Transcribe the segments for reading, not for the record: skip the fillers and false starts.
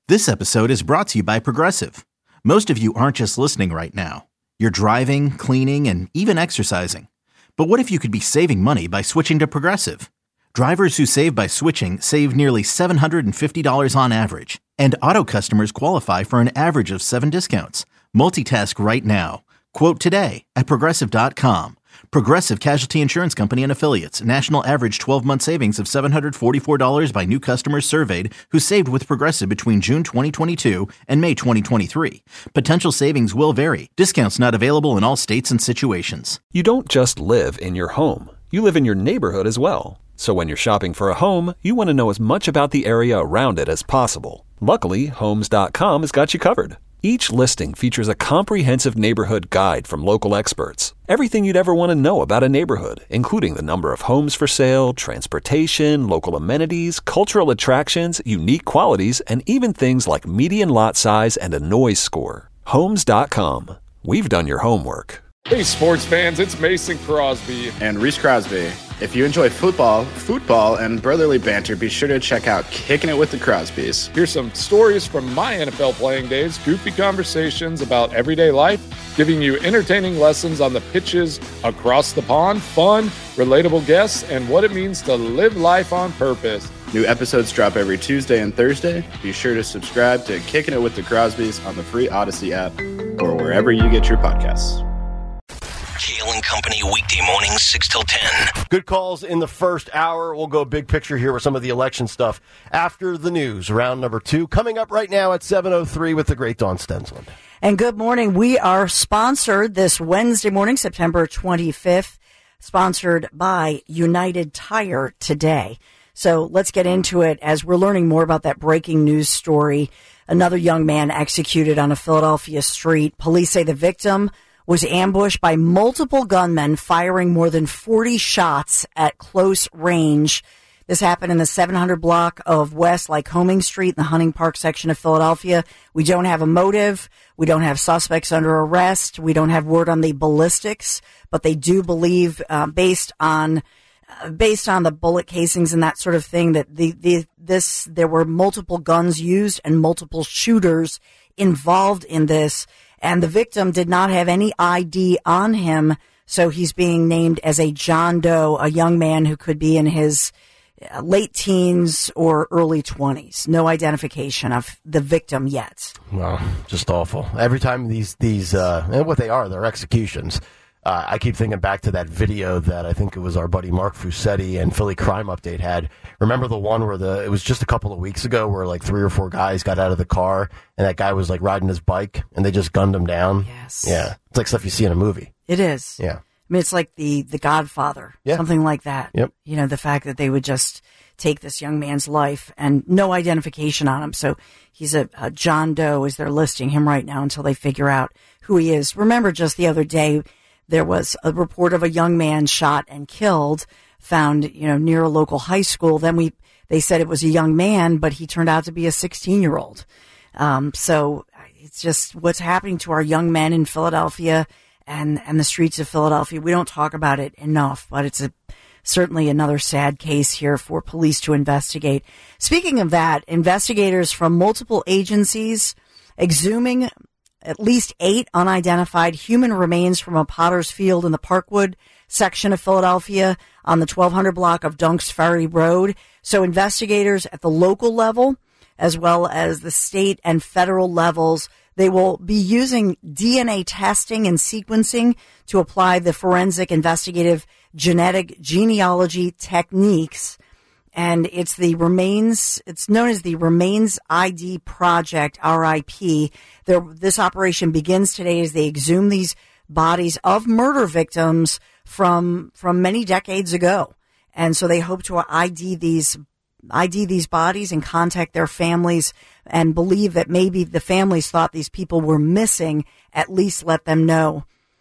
This episode is brought to you by Progressive. Most of you aren't just listening right now. You're driving, cleaning, and even exercising. But what if you could be saving money by switching to Progressive? Drivers who save by switching save nearly $750 on average. And auto customers qualify for an average of 7 discounts. Multitask right now. Quote today at Progressive.com. Progressive Casualty Insurance Company and Affiliates. National average 12-month savings of $744 by new customers surveyed who saved with Progressive between June 2022 and May 2023. Potential savings will vary. Discounts not available in all states and situations. You don't just live in your home. You live in your neighborhood as well. So when you're shopping for a home, you want to know as much about the area around it as possible. Luckily, Homes.com has got you covered. Each listing features a comprehensive neighborhood guide from local experts. Everything you'd ever want to know about a neighborhood, including the number of homes for sale, transportation, local amenities, cultural attractions, unique qualities, and even things like median lot size and a noise score. Homes.com. We've done your homework. Hey, sports fans, it's Mason Crosby. And Reese Crosby. If you enjoy football, and brotherly banter, be sure to check out Kicking It with the Crosbys. Here's some stories from my NFL playing days, goofy conversations about everyday life, giving you entertaining lessons on the pitches across the pond, fun, relatable guests, and what it means to live life on purpose. New episodes drop every Tuesday and Thursday. Be sure to subscribe to Kicking It with the Crosbys on the free Odyssey app or wherever you get your podcasts. Kale and Company weekday mornings 6 till 10. Good calls in the first hour. We'll go big picture here with some of the election stuff after the news. Round number 2 coming up right now at 7:03 with the great Dawn Stensland. And good morning. We are sponsored this Wednesday morning, September 25th, sponsored by United Tire today. So let's get into it as we're learning more about that breaking news story. Another young man executed on a Philadelphia street. Police say the victim was ambushed by multiple gunmen firing more than 40 shots at close range. This happened in the 700 block of West Lycoming Street in the Hunting Park section of Philadelphia. We don't have a motive. We don't have suspects under arrest. We don't have word on the ballistics, but they do believe, based on the bullet casings and that sort of thing, that there were multiple guns used and multiple shooters involved in this. And the victim did not have any ID on him, so he's being named as a John Doe, a young man who could be in his late teens or early 20s. No identification of the victim yet. Well, just awful. Every time these and what they are, they're executions. I keep thinking back to that video that I think it was our buddy Mark Fusetti and Philly Crime Update had. Remember the one where it was just a couple of weeks ago where like 3 or 4 guys got out of the car and that guy was like riding his bike and they just gunned him down? Yes. Yeah. It's like stuff you see in a movie. It is. Yeah. I mean, it's like the Godfather. Yeah. Something like that. Yep. You know, the fact that they would just take this young man's life and no identification on him. So he's a John Doe as they're listing him right now until they figure out who he is. Remember just the other day, there was a report of a young man shot and killed, found, near a local high school. Then they said it was a young man, but he turned out to be a 16-year-old. So it's just what's happening to our young men in Philadelphia and the streets of Philadelphia. We don't talk about it enough, but it's certainly another sad case here for police to investigate. Speaking of that, investigators from multiple agencies exhuming at least 8 unidentified human remains from a potter's field in the Parkwood section of Philadelphia on the 1200 block of Dunks Ferry Road. So investigators at the local level, as well as the state and federal levels, they will be using DNA testing and sequencing to apply the forensic investigative genetic genealogy techniques. And it's known as the Remains ID Project, RIP. This operation begins today as they exhume these bodies of murder victims from many decades ago. And so they hope to ID these bodies and contact their families and believe that maybe the families thought these people were missing, at least let them know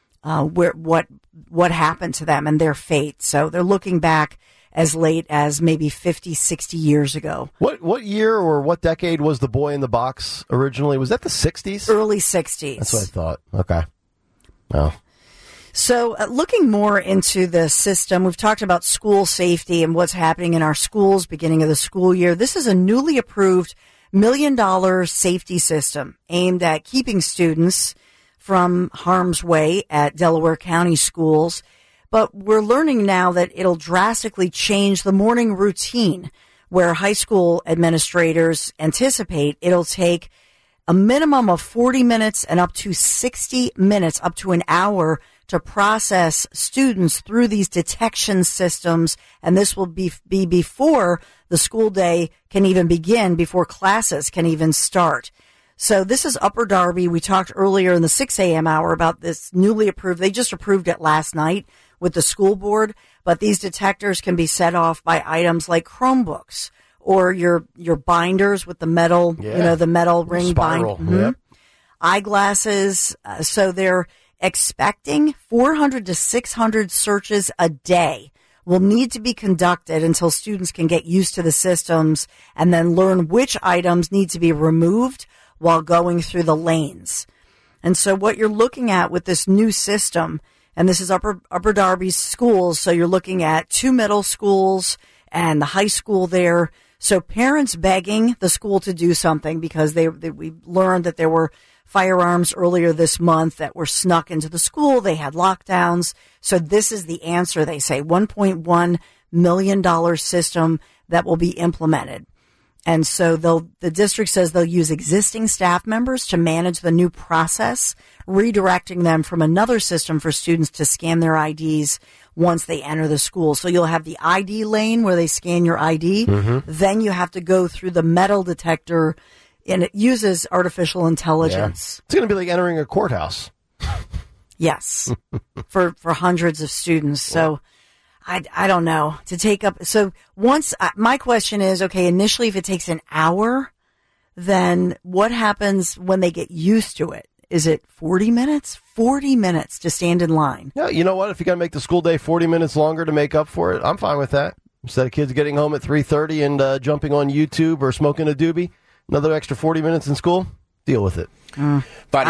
what happened to them and their fate. So they're looking back as late as maybe 50, 60 years ago. What year or what decade was The Boy in the Box originally? Was that the 60s? Early 60s. That's what I thought. Okay. Oh. So looking more into the system, we've talked about school safety and what's happening in our schools beginning of the school year. This is a newly approved million safety system aimed at keeping students from harm's way at Delaware County schools. But we're learning now that it'll drastically change the morning routine, where high school administrators anticipate it'll take a minimum of 40 minutes and up to 60 minutes, up to an hour, to process students through these detection systems. And this will be before the school day can even begin, before classes can even start. So this is Upper Darby. We talked earlier in the 6 a.m. hour about this newly approved. They just approved it last night with the school board, but these detectors can be set off by items like Chromebooks or your binders with the metal, the metal ring Spiral. bind. Yep. Eyeglasses. So they're expecting 400 to 600 searches a day will need to be conducted until students can get used to the systems and then learn which items need to be removed while going through the lanes. And so what you're looking at with this new system, and this is Upper Darby's schools, so you're looking at 2 middle schools and the high school there. So parents begging the school to do something because we learned that there were firearms earlier this month that were snuck into the school. They had lockdowns. So this is the answer, they say, $1.1 million system that will be implemented. And so the district says they'll use existing staff members to manage the new process, redirecting them from another system for students to scan their IDs once they enter the school. So you'll have the ID lane where they scan your ID. Mm-hmm. Then you have to go through the metal detector, and it uses artificial intelligence. Yeah. It's going to be like entering a courthouse. Yes, for hundreds of students. So I don't know to take up. So my question is, okay, initially, if it takes an hour, then what happens when they get used to it? Is it 40 minutes? 40 minutes to stand in line. Yeah, you know what? If you got to make the school day 40 minutes longer to make up for it, I'm fine with that. Instead of kids getting home at 3:30 and jumping on YouTube or smoking a doobie, another extra 40 minutes in school, deal with it. But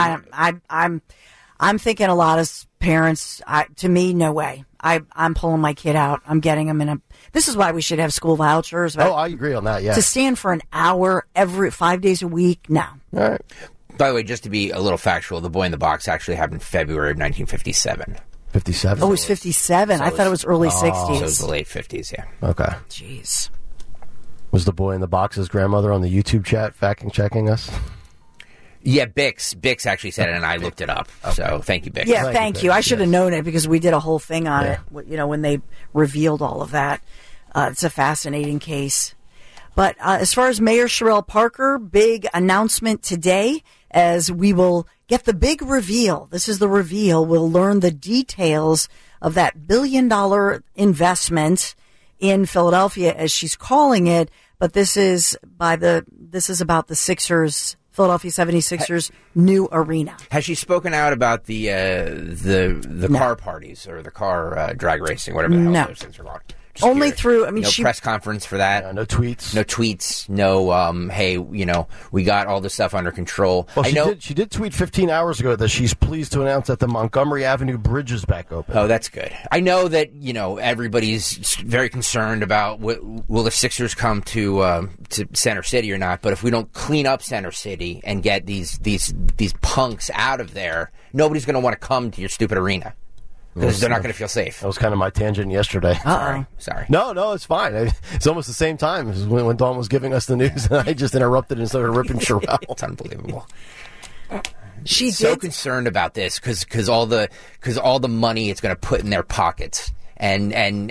I'm thinking a lot of parents, to me, no way. I'm pulling my kid out. I'm getting him this is why we should have school vouchers. Oh, I agree on that, yeah. To stand for an hour every 5 days a week, no. All right. By the way, just to be a little factual, The Boy in the Box actually happened in February of 1957. 57? Oh, it was 57. I thought it was early 60s. So it was the late 50s, yeah. Okay. Jeez. Was the Boy in the Box's grandmother on the YouTube chat fact-checking us? Yeah, Bix actually said it, and I looked it up. Okay. So thank you, Bix. Yeah, thank you. I should have known it because we did a whole thing on it, when they revealed all of that. It's a fascinating case. But as far as Mayor Sherelle Parker, big announcement today as we will get the big reveal. This is the reveal. We'll learn the details of that $1 billion investment in Philadelphia, as she's calling it. But this is about the Sixers, Philadelphia 76ers new arena. Has she spoken out about the car parties or the car drag racing, whatever the hell those things are called? Just only curious. through, no press conference for that. No tweets. No tweets. No, hey, we got all this stuff under control. Well, she did tweet 15 hours ago that she's pleased to announce that the Montgomery Avenue Bridge is back open. Oh, that's good. I know that, everybody's very concerned about will the Sixers come to Center City or not, but if we don't clean up Center City and get these punks out of there, nobody's going to want to come to your stupid arena. Because they're not going to feel safe. That was kind of my tangent yesterday. Sorry. No, it's fine. It's almost the same time as when Dawn was giving us the news, and I just interrupted and started ripping Sherelle. It's unbelievable. She's so concerned about this because all the money it's going to put in their pockets. And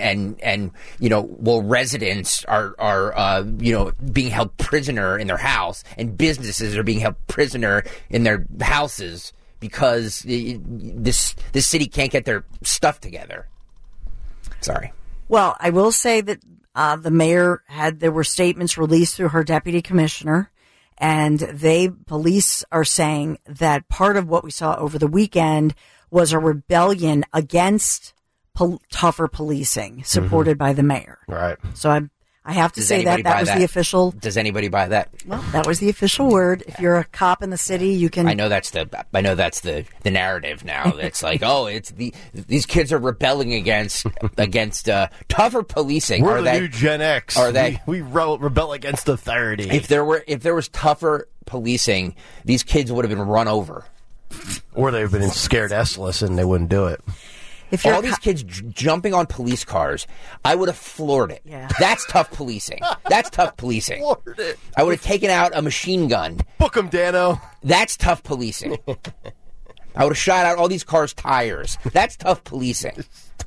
residents are being held prisoner in their house, and businesses are being held prisoner in their houses because this city can't get their stuff together. Sorry. Well, I will say that the mayor there were statements released through her deputy commissioner, and police are saying that part of what we saw over the weekend was a rebellion against tougher policing supported by the mayor. Right. So I have to Does say anybody that buy was that? the official. Does anybody buy that? Well, that was the official word. If you're a cop in the city, you can. I know that's the narrative now. It's like, oh, these kids are rebelling against tougher policing. We're the new Gen X. Are they? We rebel against authority. If there was tougher policing, these kids would have been run over. Or they've been scared S-less and they wouldn't do it. If you're all these kids jumping on police cars, I would have floored it. Yeah. That's tough policing. That's tough policing. Floored it. I would have taken out a machine gun. Book 'em, Dano. That's tough policing. I would have shot out all these cars' tires. That's tough policing.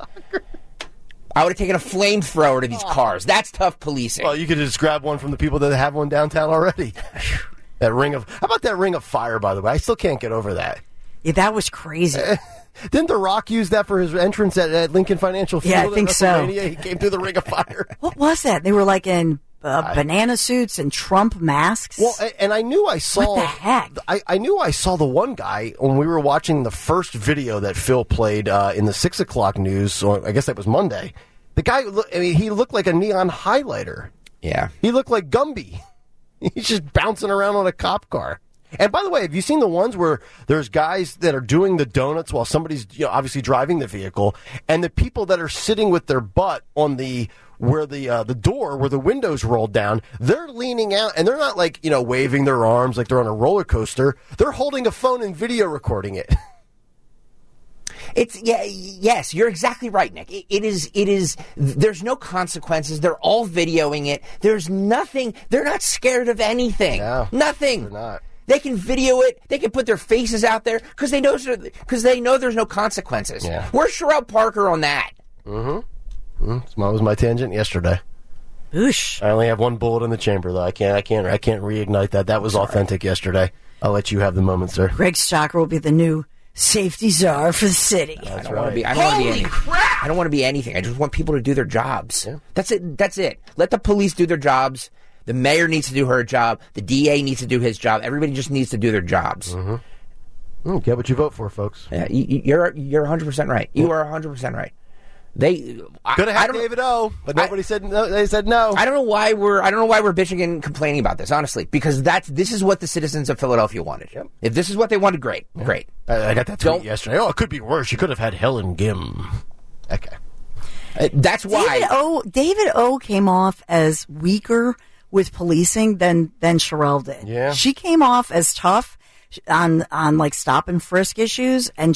I would have taken a flamethrower to these cars. That's tough policing. Well, you could just grab one from the people that have one downtown already. How about that ring of fire, by the way? I still can't get over that. Yeah, that was crazy. Didn't The Rock use that for his entrance at Lincoln Financial Field? Yeah, I think so. He came through the ring of fire. What was that? They were like in banana suits and Trump masks. Well, and I knew I saw. What the heck? I knew I saw the one guy when we were watching the first video that Phil played in the 6 o'clock news. Or I guess that was Monday. The guy, he looked like a neon highlighter. Yeah. He looked like Gumby. He's just bouncing around on a cop car. And by the way, have you seen the ones where there's guys that are doing the donuts while somebody's obviously driving the vehicle, and the people that are sitting with their butt on the door where the windows rolled down, they're leaning out and they're not like waving their arms like they're on a roller coaster. They're holding a phone and video recording it. Yes, you're exactly right, Nick. It is, there's no consequences. They're all videoing it. There's nothing, they're not scared of anything. No, nothing. They're not. They can video it. They can put their faces out there because they know there's no consequences. Yeah. Where's Sherrod Parker on that? Mm-hmm. That was my tangent yesterday. Oosh. I only have one bullet in the chamber, though. I can't reignite that. That was authentic yesterday. I'll let you have the moment, sir. Greg Stocker will be the new safety czar for the city. I don't want to be anything. I just want people to do their jobs. Yeah. That's it. Let the police do their jobs. The mayor needs to do her job. The DA needs to do his job. Everybody just needs to do their jobs. Mm-hmm. Get what you vote for, folks. Yeah, you're 100% right. You are 100% right. They could have had David O, but nobody said no. They said no. I don't know why we're bitching and complaining about this, honestly, because this is what the citizens of Philadelphia wanted. Yep. If this is what they wanted, great. I got that tweet yesterday. Oh, it could be worse. You could have had Helen Gim. Okay, that's why David O came off as weaker with policing than Sherelle did. Yeah, she came off as tough on like stop and frisk issues, and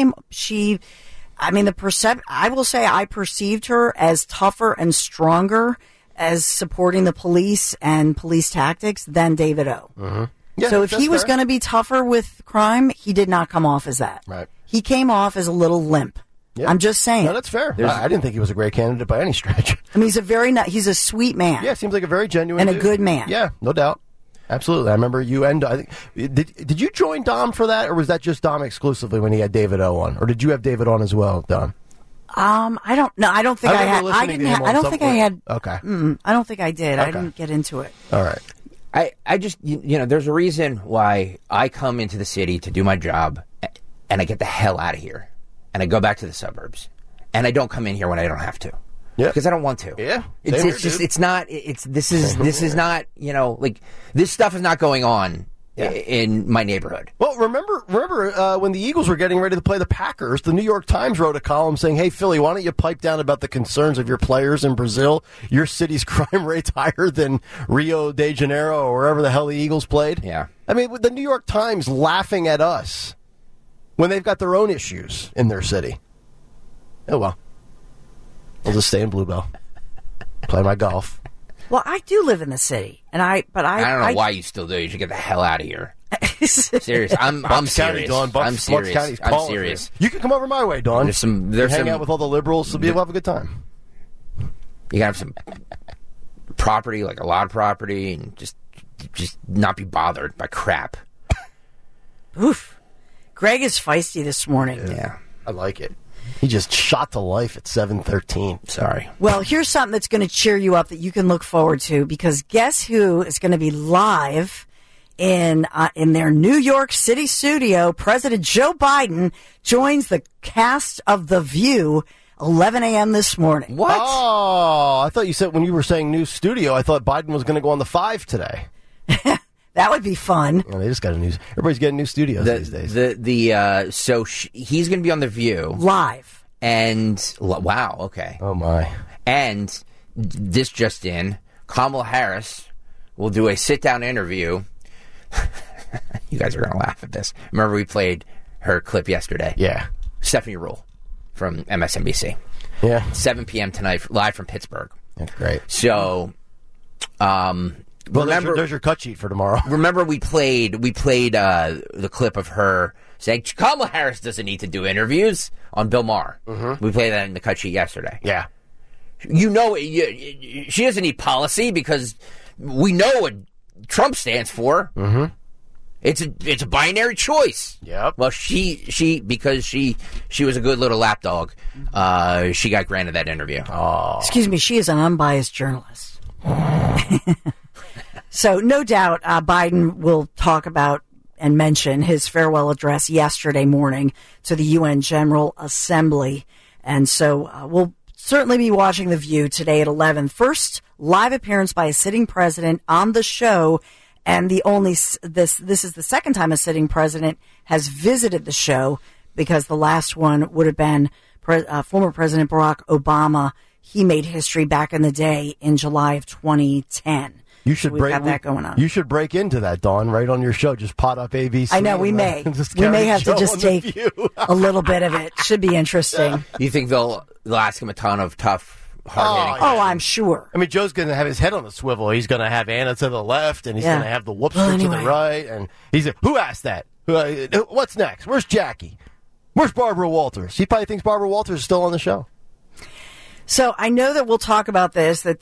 I will say I perceived her as tougher and stronger as supporting the police and police tactics than David O. Mm-hmm. Yeah, so if he was going to be tougher with crime, he did not come off as that. Right. He came off as a little limp. Yeah. I'm just saying. No, that's fair. I didn't think he was a great candidate by any stretch. I mean, he's a sweet man. Yeah, seems like a very genuine and dude. A good man. Yeah, no doubt. Absolutely. I remember you and I think did you join Dom for that, or was that just Dom exclusively when he had David O on, or did you have David on as well, Dom? I don't know. I don't think I had. I didn't. I don't think I had. Okay. I don't think I did. Okay. I didn't get into it. All right. I just there's a reason why I come into the city to do my job, and I get the hell out of here, and I go back to the suburbs, and I don't come in here when I don't have to. Yeah. Because I don't want to. Yeah. This is not, like, this stuff is not going on in my neighborhood. Well, remember when the Eagles were getting ready to play the Packers, the New York Times wrote a column saying, hey, Philly, why don't you pipe down about the concerns of your players in Brazil? Your city's crime rate's higher than Rio de Janeiro or wherever the hell the Eagles played. Yeah. I mean, with the New York Times laughing at us when they've got their own issues in their city. Oh, well. I'll just stay in Bluebell, play my golf. Well, I do live in the city, I don't know why you still do. You should get the hell out of here. Serious. I'm serious. County, Dawn. I'm serious. I'm serious. You can come over my way, Dawn. Hang out with all the liberals. We'll have a good time. You gotta have some property, like a lot of property, and just not be bothered by crap. Oof. Greg is feisty this morning. Yeah, I like it. He just shot to life at 7:13. Sorry. Well, here's something that's going to cheer you up that you can look forward to, because guess who is going to be live in their New York City studio? President Joe Biden joins the cast of The View 11 a.m. this morning. What? Oh, I thought you said when you were saying new studio, I thought Biden was going to go on the 5 today. That would be fun. They just got everybody's getting new studios these days. So he's going to be on The View. Live. And, wow, okay. Oh, my. And this just in, Kamala Harris will do a sit-down interview. You guys are going to laugh at this. Remember we played her clip yesterday? Yeah. Stephanie Rule from MSNBC. Yeah. 7 p.m. tonight, live from Pittsburgh. That's great. So, remember, there's your cut sheet for tomorrow. Remember we played the clip of her saying Kamala Harris doesn't need to do interviews on Bill Maher. Mm-hmm. We played that in the cut sheet yesterday. Yeah. You know, she doesn't need policy because we know what Trump stands for. Mm-hmm. It's a binary choice. Yep. Well, she because she was a good little lapdog, she got granted that interview. Oh. Excuse me, she is an unbiased journalist. So no doubt Biden will talk about and mention his farewell address yesterday morning to the UN General Assembly. And so we'll certainly be watching The View today at 11. First live appearance by a sitting president on the show. And this is the second time a sitting president has visited the show, because the last one would have been former President Barack Obama. He made history back in the day in July of 2010. You should have that going on. You should break into that, Dawn, right on your show. Just pot up ABC. I know we may. We may have to just take a little bit of it. Should be interesting. You think they'll ask him a ton of tough, hard-hitting? Oh, I'm sure. I mean, Joe's going to have his head on the swivel. He's going to have Anna to the left, and he's going to have the whoopster to the right. And he's like, who asked that? What's next? Where's Jackie? Where's Barbara Walters? He probably thinks Barbara Walters is still on the show. So I know that we'll talk about this, that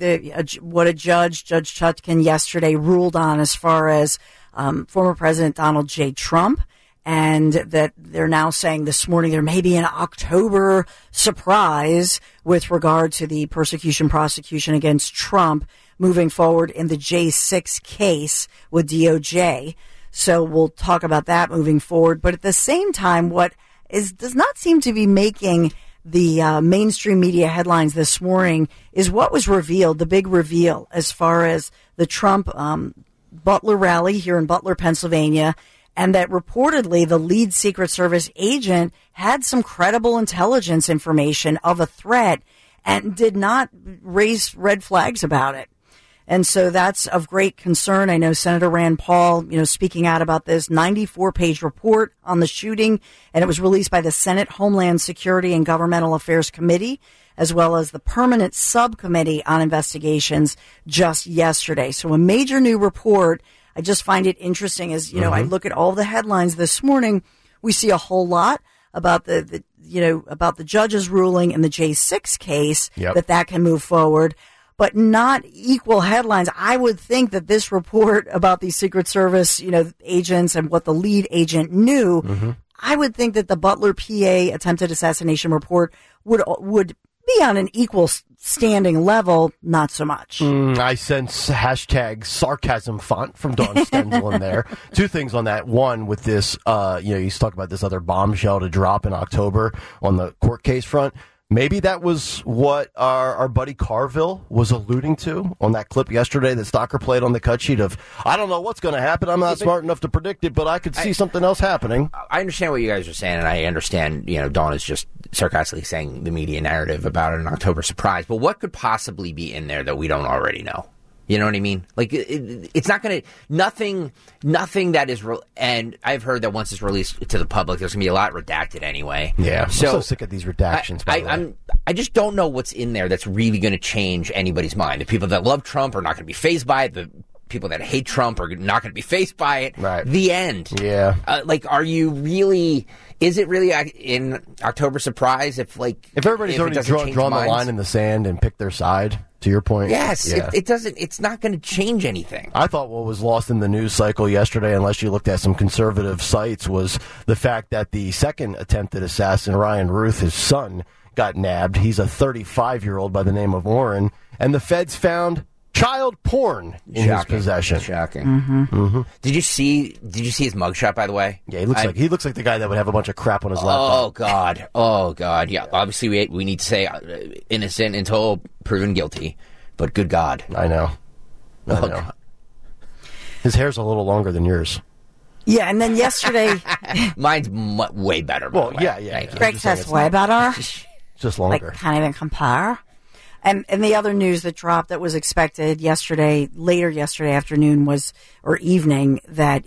what a Judge Chutkan yesterday ruled on as far as former President Donald J. Trump, and that they're now saying this morning there may be an October surprise with regard to the prosecution prosecution against Trump moving forward in the J6 case with DOJ. So we'll talk about that moving forward. But at the same time, what does not seem to be making the mainstream media headlines this morning is what was revealed, the big reveal as far as the Trump Butler rally here in Butler, Pennsylvania, and that reportedly the lead Secret Service agent had some credible intelligence information of a threat and did not raise red flags about it. And so that's of great concern. I know Senator Rand Paul, speaking out about this 94-page report on the shooting, and it was released by the Senate Homeland Security and Governmental Affairs Committee, as well as the Permanent Subcommittee on Investigations just yesterday. So a major new report. I just find it interesting as, I look at all the headlines this morning. We see a whole lot about about the judge's ruling in the J6 case, that can move forward, but not equal headlines. I would think that this report about the Secret Service, agents and what the lead agent knew, I would think that the Butler PA attempted assassination report would be on an equal standing level, not so much. I sense hashtag sarcasm font from Dawn Stenzel in there. Two things on that. One, with this, you talk about this other bombshell to drop in October on the court case front. Maybe that was what our buddy Carville was alluding to on that clip yesterday that Stocker played on the cut sheet of, I don't know what's going to happen. I'm not smart enough to predict it, but I could see something else happening. I understand what you guys are saying, and I understand, Dawn is just sarcastically saying the media narrative about an October surprise. But what could possibly be in there that we don't already know? You know what I mean? Like, it's not going to, nothing that is, and I've heard that once it's released to the public, there's going to be a lot redacted anyway. Yeah, I'm so sick of these redactions, I just don't know what's in there that's really going to change anybody's mind. The people that love Trump are not going to be fazed by it. The people that hate Trump are not going to be fazed by it. Right. The end. Yeah. Is it really in October surprise if everybody's already drawn the line in the sand and picked their side, to your point? Yes. Yeah. It's not going to change anything. I thought what was lost in the news cycle yesterday, unless you looked at some conservative sites, was the fact that the second attempted assassin, Ryan Ruth, his son, got nabbed. He's a 35-year-old by the name of Orrin, and the feds found child porn in his possession. Shocking. Mm-hmm. Did you see his mugshot, by the way? Yeah, he looks like the guy that would have a bunch of crap on his laptop. Oh God. Yeah. Obviously, we need to say innocent until proven guilty. But good God. I know. God. His hair's a little longer than yours. Yeah, and then yesterday... Mine's way better. Well, yeah. Greg's has way better. Just longer. Like, can't even compare. And the other news that dropped that was expected later yesterday afternoon or evening, that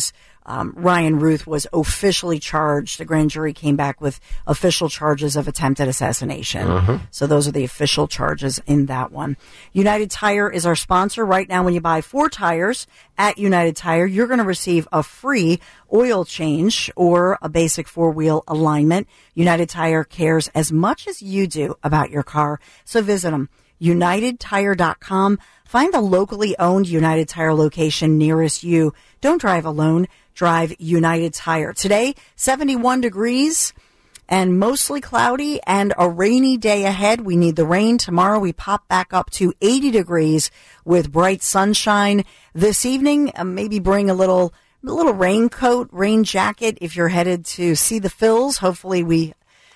Ryan Ruth was officially charged. The grand jury came back with official charges of attempted assassination. Mm-hmm. So those are the official charges in that one. United Tire is our sponsor. Right now, when you buy 4 tires at United Tire, you're going to receive a free oil change or a basic 4-wheel alignment. United Tire cares as much as you do about your car. So visit them. UnitedTire.com. Find the locally owned United Tire location nearest you. Don't drive alone. Drive United Tire. Today, 71 degrees and mostly cloudy and a rainy day ahead. We need the rain. Tomorrow we pop back up to 80 degrees with bright sunshine. This evening, maybe bring a little raincoat, rain jacket if you're headed to see the Phils. Hopefully we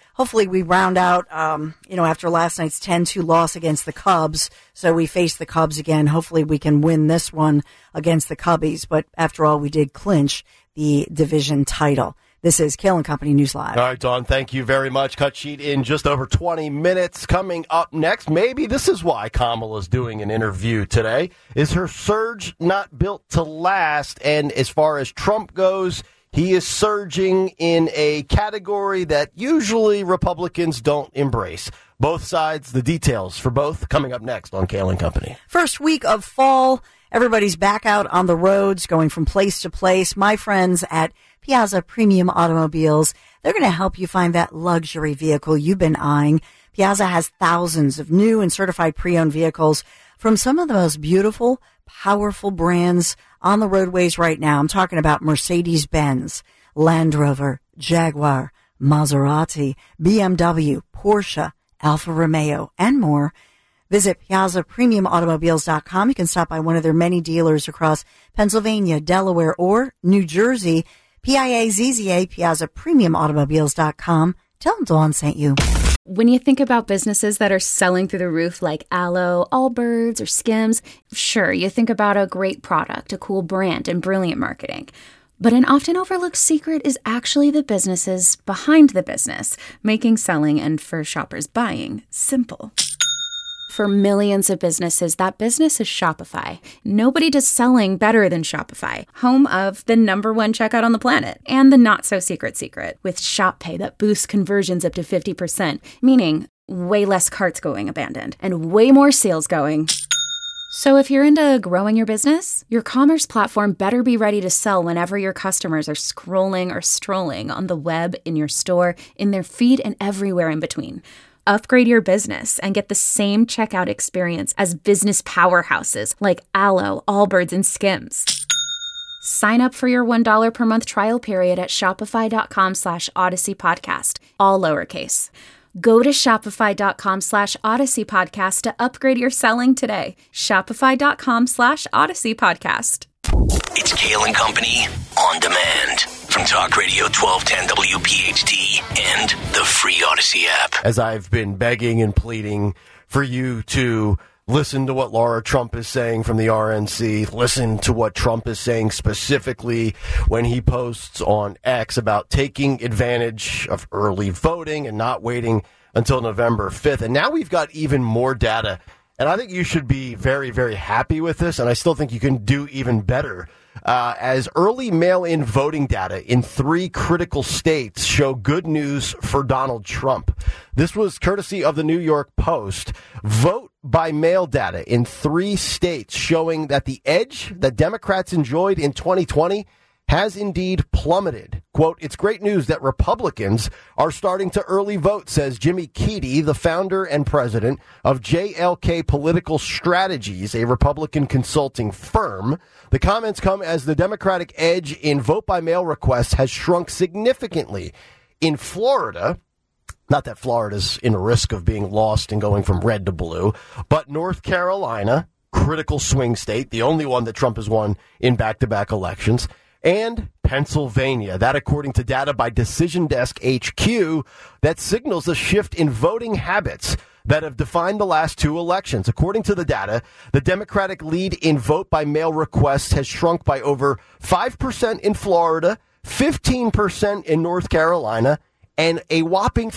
round out, after last night's 10-2 loss against the Cubs. So we face the Cubs again. Hopefully we can win this one against the Cubbies. But after all, we did clinch the division title. This is Kale & Company News Live. All right, Dawn, thank you very much. Cut sheet in just over 20 minutes. Coming up next, maybe this is why Kamala's doing an interview today. Is her surge not built to last? And as far as Trump goes, he is surging in a category that usually Republicans don't embrace. Both sides, the details for both, coming up next on Kale & Company. First week of fall, everybody's back out on the roads, going from place to place. My friends at Piazza Premium Automobiles, they're going to help you find that luxury vehicle you've been eyeing. Piazza has thousands of new and certified pre-owned vehicles from some of the most beautiful, powerful brands on the roadways right now. I'm talking about Mercedes-Benz, Land Rover, Jaguar, Maserati, BMW, Porsche, Alfa Romeo, and more. Visit PiazzaPremiumAutomobiles.com. You can stop by one of their many dealers across Pennsylvania, Delaware, or New Jersey. PIAZZA, PiazzaPremiumAutomobiles.com. Tell them Dawn sent you. When you think about businesses that are selling through the roof like Aloe, Allbirds, or Skims, sure, you think about a great product, a cool brand, and brilliant marketing. But an often overlooked secret is actually the businesses behind the business, making selling and for shoppers buying simple. For millions of businesses, that business is Shopify. Nobody does selling better than Shopify, home of the #1 checkout on the planet and the not-so-secret secret with Shop Pay that boosts conversions up to 50%, meaning way less carts going abandoned and way more sales going. So if you're into growing your business, your commerce platform better be ready to sell whenever your customers are scrolling or strolling on the web, in your store, in their feed, and everywhere in between. Upgrade your business and get the same checkout experience as business powerhouses like Aloe, Allbirds, and Skims. Sign up for your $1 per month trial period at shopify.com/Odyssey Podcast, all lowercase. Go to shopify.com/Odyssey Podcast to upgrade your selling today. Shopify.com/Odyssey Podcast. It's Kale & Company on demand from Talk Radio 1210 WPHT and the free Odyssey app. As I've been begging and pleading for you to listen to what Laura Trump is saying from the RNC, listen to what Trump is saying specifically when he posts on X about taking advantage of early voting and not waiting until November 5th. And now we've got even more data. And I think you should be very, very happy with this. And I still think you can do even better. As early mail-in voting data in 3 critical states show good news for Donald Trump. This was courtesy of the New York Post. Vote by mail data in 3 states showing that the edge that Democrats enjoyed in 2020 has indeed plummeted. Quote, it's great news that Republicans are starting to early vote, says Jimmy Keedy, the founder and president of JLK Political Strategies, a Republican consulting firm. The comments come as the Democratic edge in vote-by-mail requests has shrunk significantly. In Florida, not that Florida's in risk of being lost and going from red to blue, but North Carolina, critical swing state, the only one that Trump has won in back-to-back elections, and Pennsylvania. That, according to data by Decision Desk HQ, that signals a shift in voting habits that have defined the last two elections. According to the data, the Democratic lead in vote by mail requests has shrunk by over 5% in Florida, 15% in North Carolina, and a whopping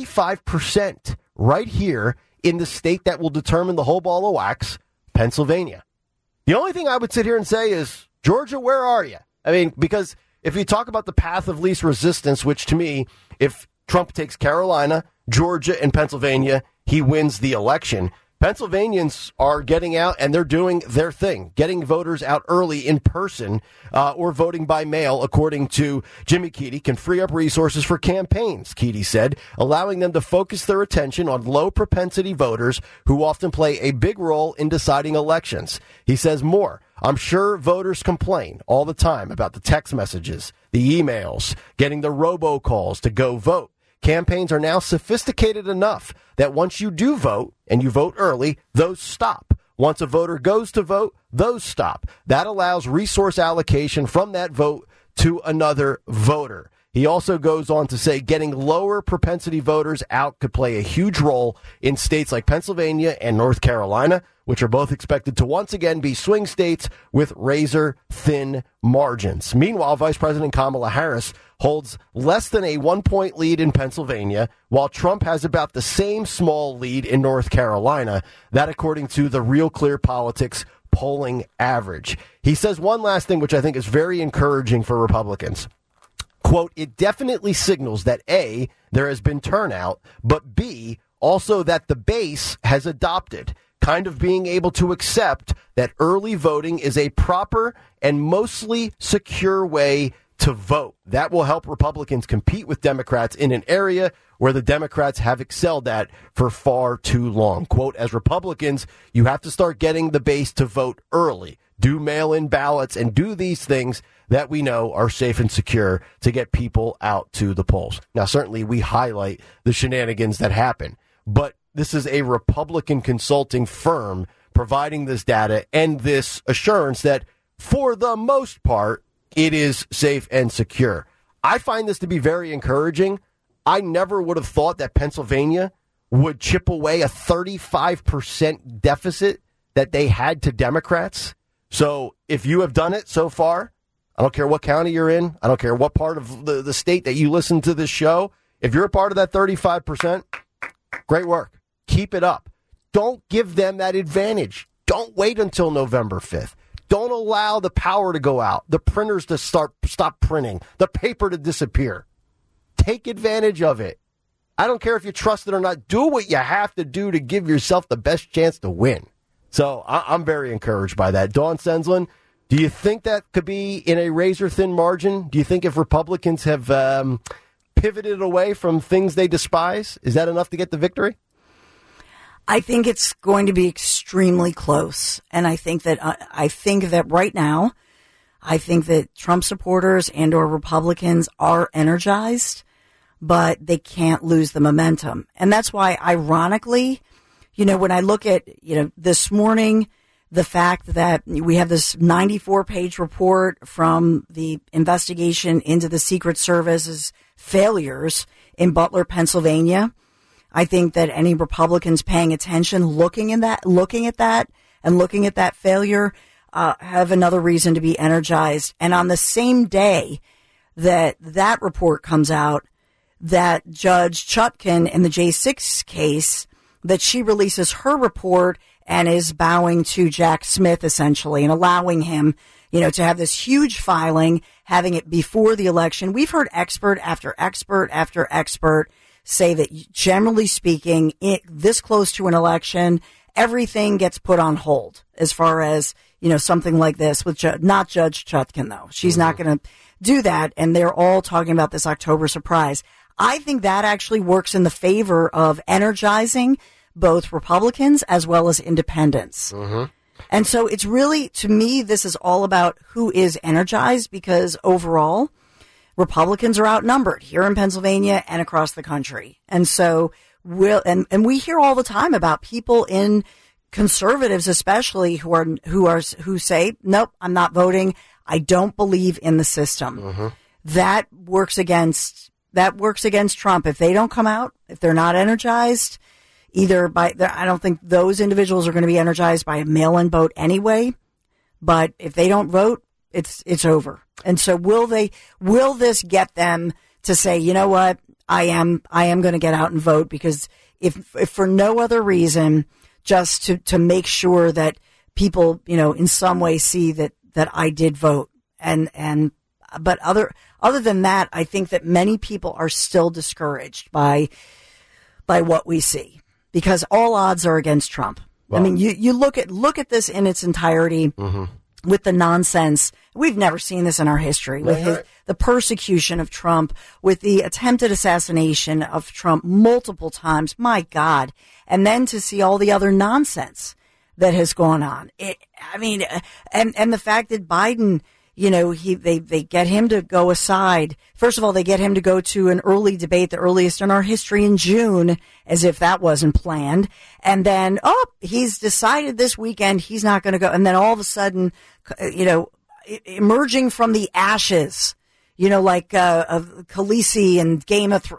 35% right here in the state that will determine the whole ball of wax, Pennsylvania. The only thing I would sit here and say is, Georgia, where are you? I mean, because if you talk about the path of least resistance, which to me, if Trump takes Carolina, Georgia, and Pennsylvania, he wins the election. Pennsylvanians are getting out and they're doing their thing, getting voters out early in person or voting by mail, according to Jimmy Keady, can free up resources for campaigns, Keady said, allowing them to focus their attention on low-propensity voters who often play a big role in deciding elections. He says more. I'm sure voters complain all the time about the text messages, the emails, getting the robocalls to go vote. Campaigns are now sophisticated enough that once you do vote, and you vote early, those stop. Once a voter goes to vote, those stop. That allows resource allocation from that vote to another voter. He also goes on to say getting lower propensity voters out could play a huge role in states like Pennsylvania and North Carolina, which are both expected to once again be swing states with razor-thin margins. Meanwhile, Vice President Kamala Harris holds less than a 1-point lead in Pennsylvania, while Trump has about the same small lead in North Carolina. That, according to the Real Clear Politics polling average. He says one last thing, which I think is very encouraging for Republicans. Quote, it definitely signals that A, there has been turnout, but B, also that the base has adopted, kind of being able to accept that early voting is a proper and mostly secure way to vote. That will help Republicans compete with Democrats in an area where the Democrats have excelled at for far too long. Quote, as Republicans, you have to start getting the base to vote early, do mail-in ballots, and do these things that we know are safe and secure to get people out to the polls. Now, certainly we highlight the shenanigans that happen, but this is a Republican consulting firm providing this data and this assurance that, for the most part, it is safe and secure. I find this to be very encouraging. I never would have thought that Pennsylvania would chip away a 35% deficit that they had to Democrats. So if you have done it so far, I don't care what county you're in, I don't care what part of the state that you listen to this show, if you're a part of that 35%, great work. Keep it up. Don't give them that advantage. Don't wait until November 5th. Don't allow the power to go out, the printers to stop printing, the paper to disappear. Take advantage of it. I don't care if you trust it or not. Do what you have to do to give yourself the best chance to win. So I'm very encouraged by that. Dawn Senslin, do you think that could be in a razor-thin margin? Do you think if Republicans have pivoted away from things they despise, is that enough to get the victory? I think it's going to be extremely close. And I think that right now, I think that Trump supporters and or Republicans are energized, but they can't lose the momentum. And that's why, ironically, when I look at, this morning, the fact that we have this 94-page report from the investigation into the Secret Service's failures in Butler, Pennsylvania, I think that any Republicans paying attention, looking at that failure, have another reason to be energized. And on the same day that report comes out, that Judge Chutkan in the J6 case, that she releases her report and is bowing to Jack Smith, essentially, and allowing him, to have this huge filing, having it before the election. We've heard expert after expert after expert say that, generally speaking, this close to an election, everything gets put on hold as far as, something like this with not Judge Chutkan, though. She's not going to do that. And they're all talking about this October surprise. I think that actually works in the favor of energizing both Republicans as well as independents. Mm-hmm. And so it's really, to me, this is all about who is energized, because overall, Republicans are outnumbered here in Pennsylvania and across the country. And so we hear all the time about people in conservatives, especially who say, nope, I'm not voting. I don't believe in the system. Mm-hmm. That works against Trump. If they don't come out, if they're not energized, I don't think those individuals are going to be energized by a mail-in vote anyway. But if they don't vote, it's over. And so will this get them to say, you know what, I am going to get out and vote, because if for no other reason, just to make sure that people, in some way see that I did vote. But other than that, I think that many people are still discouraged by what we see, because all odds are against Trump. Well, I mean, you look at this in its entirety. Mm-hmm. With the nonsense. We've never seen this in our history, with the persecution of Trump, with the attempted assassination of Trump multiple times. My God. And then to see all the other nonsense that has gone on. And the fact that Biden, they get him to go aside. First of all, they get him to go to an early debate, the earliest in our history, in June, as if that wasn't planned. And then, he's decided this weekend he's not going to go. And then all of a sudden, emerging from the ashes, like of Khaleesi and Game of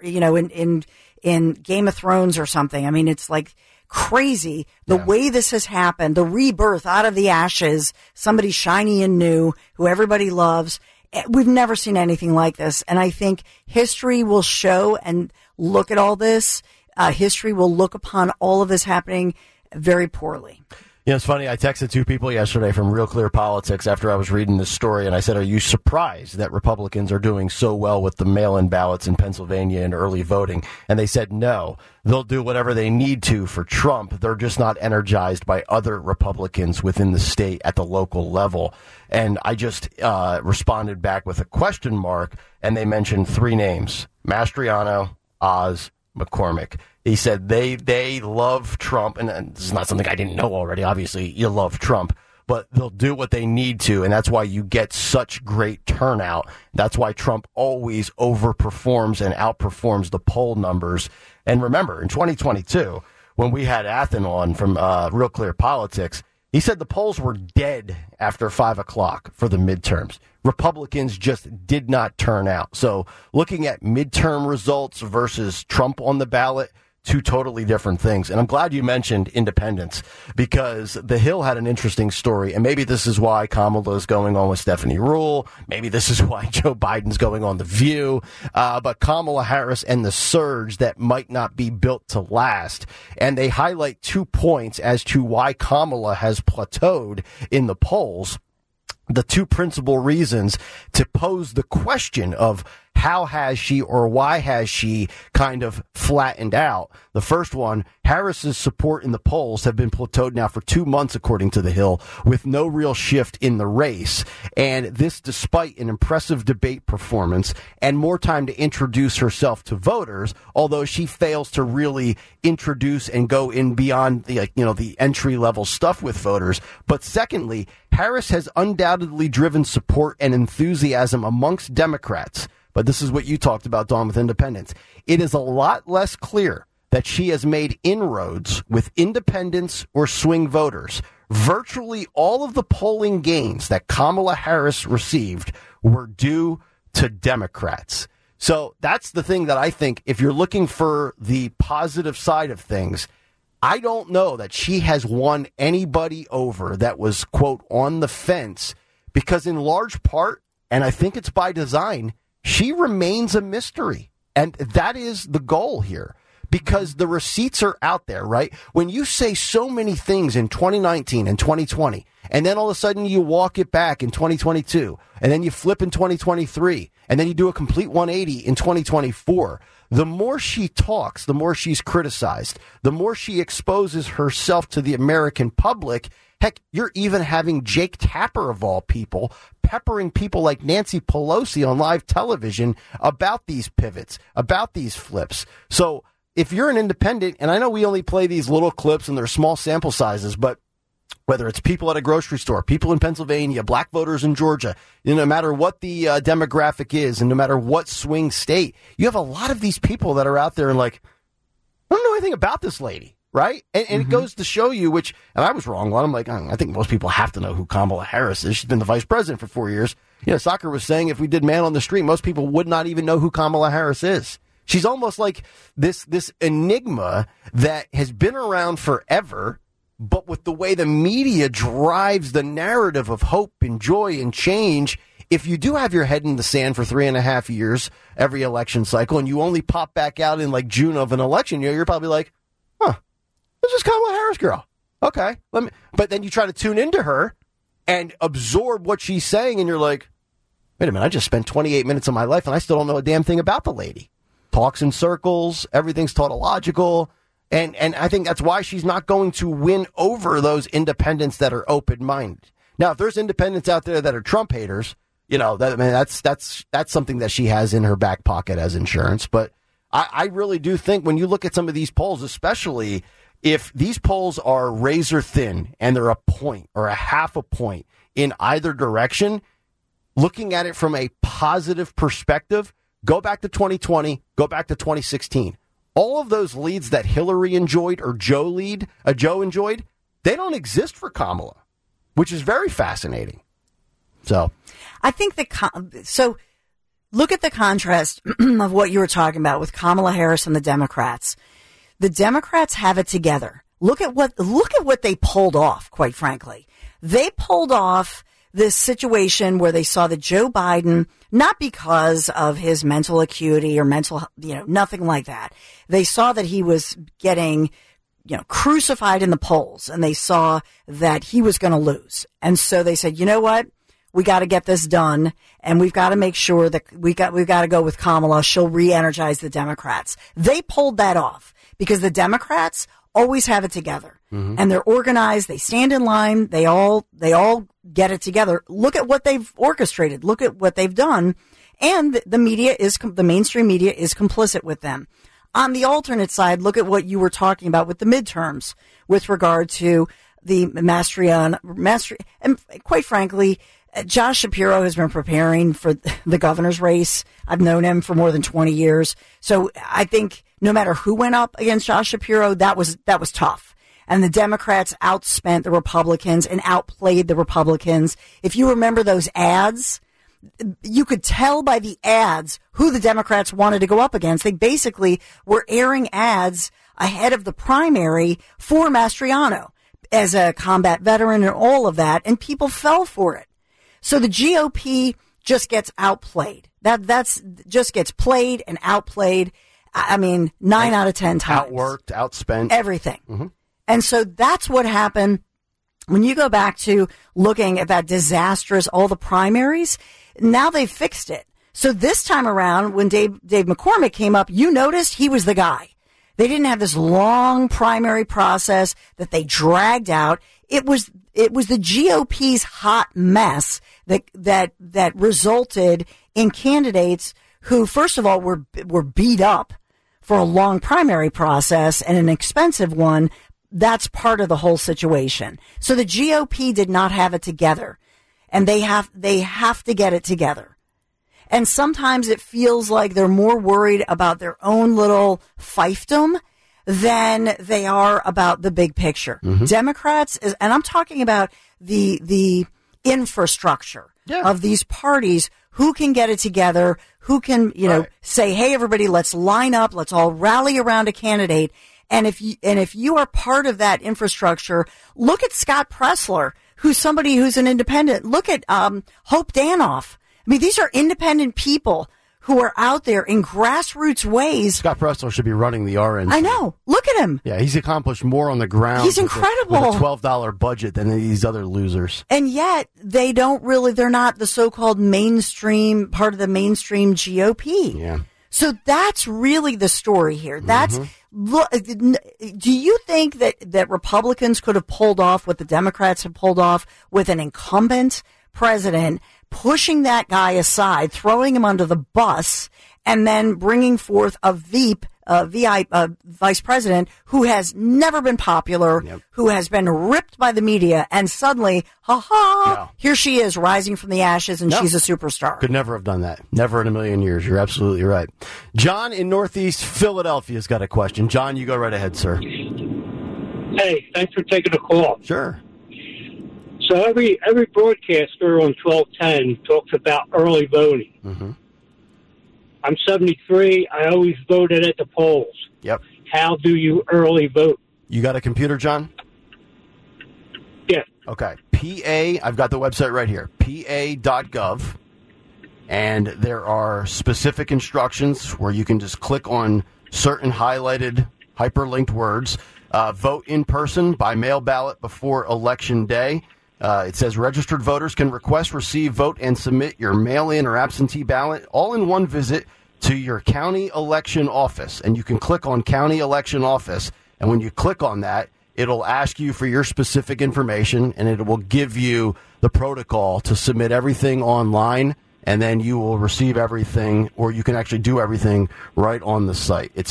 in Game of Thrones or something. I mean, it's like crazy the way this has happened, the rebirth out of the ashes, somebody shiny and new who everybody loves. We've never seen anything like this. And I think history will show and look at all this. History will look upon all of this happening very poorly. It's funny. I texted two people yesterday from Real Clear Politics after I was reading this story, and I said, are you surprised that Republicans are doing so well with the mail-in ballots in Pennsylvania and early voting? And they said, no, they'll do whatever they need to for Trump. They're just not energized by other Republicans within the state at the local level. And I just responded back with a question mark, and they mentioned three names: Mastriano, Oz, McCormick. He said they love Trump, and this is not something I didn't know already. Obviously, you love Trump, but they'll do what they need to, and that's why you get such great turnout. That's why Trump always overperforms and outperforms the poll numbers. And remember, in 2022, when we had Athen on from Real Clear Politics, he said the polls were dead after 5 o'clock for the midterms. Republicans just did not turn out. So looking at midterm results versus Trump on the ballot, two totally different things. And I'm glad you mentioned independents, because The Hill had an interesting story. And maybe this is why Kamala is going on with Stephanie Ruhle. Maybe this is why Joe Biden's going on The View. But Kamala Harris and the surge that might not be built to last. And they highlight 2 points as to why Kamala has plateaued in the polls. The two principal reasons to pose the question of how has she or why has she kind of flattened out. The first one, Harris's support in the polls have been plateaued now for 2 months, according to The Hill, with no real shift in the race. And this despite an impressive debate performance and more time to introduce herself to voters, although she fails to really introduce and go in beyond the entry level stuff with voters. But secondly, Harris has undoubtedly driven support and enthusiasm amongst Democrats. But this is what you talked about, Dawn, with independents. It is a lot less clear that she has made inroads with independents or swing voters. Virtually all of the polling gains that Kamala Harris received were due to Democrats. So that's the thing that I think, if you're looking for the positive side of things, I don't know that she has won anybody over that was, quote, on the fence, because in large part, and I think it's by design, she remains a mystery. And that is the goal here, because the receipts are out there, right? When you say so many things in 2019 and 2020, and then all of a sudden you walk it back in 2022, and then you flip in 2023, and then you do a complete 180 in 2024, the more she talks, the more she's criticized, the more she exposes herself to the American public. Heck, you're even having Jake Tapper, of all people, peppering people like Nancy Pelosi on live television about these pivots, about these flips. So if you're an independent, and I know we only play these little clips and they're small sample sizes, but whether it's people at a grocery store, people in Pennsylvania, black voters in Georgia, no matter what the demographic is and no matter what swing state, you have a lot of these people that are out there and like, I don't know anything about this lady. right? And it goes to show you, and I was wrong. I'm like, I think most people have to know who Kamala Harris is. She's been the vice president for 4 years. Soccer was saying if we did man on the street, most people would not even know who Kamala Harris is. She's almost like this enigma that has been around forever, but with the way the media drives the narrative of hope and joy and change, if you do have your head in the sand for 3.5 years every election cycle and you only pop back out in like June of an election year, you're probably like, this is Kamala Harris girl. Okay. But then you try to tune into her and absorb what she's saying, and you're like, wait a minute, I just spent 28 minutes of my life and I still don't know a damn thing about the lady. Talks in circles, everything's tautological, and I think that's why she's not going to win over those independents that are open-minded. Now, if there's independents out there that are Trump haters, that's something that she has in her back pocket as insurance. But I really do think when you look at some of these polls, especially if these polls are razor thin and they're a point or a half a point in either direction, looking at it from a positive perspective, go back to 2020, go back to 2016. All of those leads that Hillary enjoyed or Joe enjoyed, they don't exist for Kamala, which is very fascinating. So I think so look at the contrast of what you were talking about with Kamala Harris and the Democrats. The Democrats have it together. Look at what they pulled off, quite frankly. They pulled off this situation where they saw that Joe Biden, not because of his mental acuity or nothing like that. They saw that he was getting, crucified in the polls, and they saw that he was going to lose. And so they said, you know what? We got to get this done, and we've got to make sure that we've got to go with Kamala. She'll re-energize the Democrats. They pulled that off because the Democrats always have it together. And they're organized. They stand in line. They all get it together. Look at what they've orchestrated. Look at what they've done. And the mainstream media is complicit with them. On the alternate side, look at what you were talking about with the midterms with regard to the Mastriano. And quite frankly, Josh Shapiro has been preparing for the governor's race. I've known him for more than 20 years. So I think no matter who went up against Josh Shapiro, that was tough. And the Democrats outspent the Republicans and outplayed the Republicans. If you remember those ads, you could tell by the ads who the Democrats wanted to go up against. They basically were airing ads ahead of the primary for Mastriano as a combat veteran and all of that, and people fell for it. So the GOP just gets outplayed. That's just gets played and outplayed. I mean, 9 out of 10 times. Outworked, outspent. Everything. Mm-hmm. And so that's what happened when you go back to looking at that disastrous, all the primaries. Now they've fixed it. So this time around, when Dave McCormick came up, you noticed he was the guy. They didn't have this long primary process that they dragged out. It was the GOP's hot mess that resulted in candidates who, first of all, were beat up for a long primary process and an expensive one. That's part of the whole situation. So the GOP did not have it together, and they have to get it together. And sometimes it feels like they're more worried about their own little fiefdom than they are about the big picture. Mm-hmm. Democrats, and I'm talking about the infrastructure of these parties, who can get it together, who can, say, hey, everybody, let's line up, let's all rally around a candidate. And if you are part of that infrastructure, look at Scott Pressler, who's somebody who's an independent. Look at Hope Danoff. I mean, these are independent people who are out there in grassroots ways. Scott Pressler should be running the RNC. I know. Look at him. Yeah, he's accomplished more on the ground. He's incredible. With a $12 budget than these other losers. And yet, they're not the so-called mainstream, part of the mainstream GOP. Yeah. So that's really the story here. That's, do you think that Republicans could have pulled off what the Democrats have pulled off with an incumbent president, pushing that guy aside, throwing him under the bus, and then bringing forth a vice president who has never been popular, who has been ripped by the media, and suddenly, here she is rising from the ashes, and she's a superstar. Could never have done that. Never in a million years. You're absolutely right. John in Northeast Philadelphia has got a question. John, you go right ahead, sir. Hey, thanks for taking the call. Sure. So every broadcaster on 1210 talks about early voting. Mm-hmm. I'm 73. I always voted at the polls. Yep. How do you early vote? You got a computer, John? Yeah. Okay. PA, I've got the website right here, pa.gov, and there are specific instructions where you can just click on certain highlighted, hyperlinked words. Vote in person by mail ballot before Election Day. It says registered voters can request, receive, vote, and submit your mail-in or absentee ballot all in one visit to your county election office. And you can click on county election office, and when you click on that, it'll ask you for your specific information, and it will give you the protocol to submit everything online, and then you will receive everything, or you can actually do everything right on the site. It's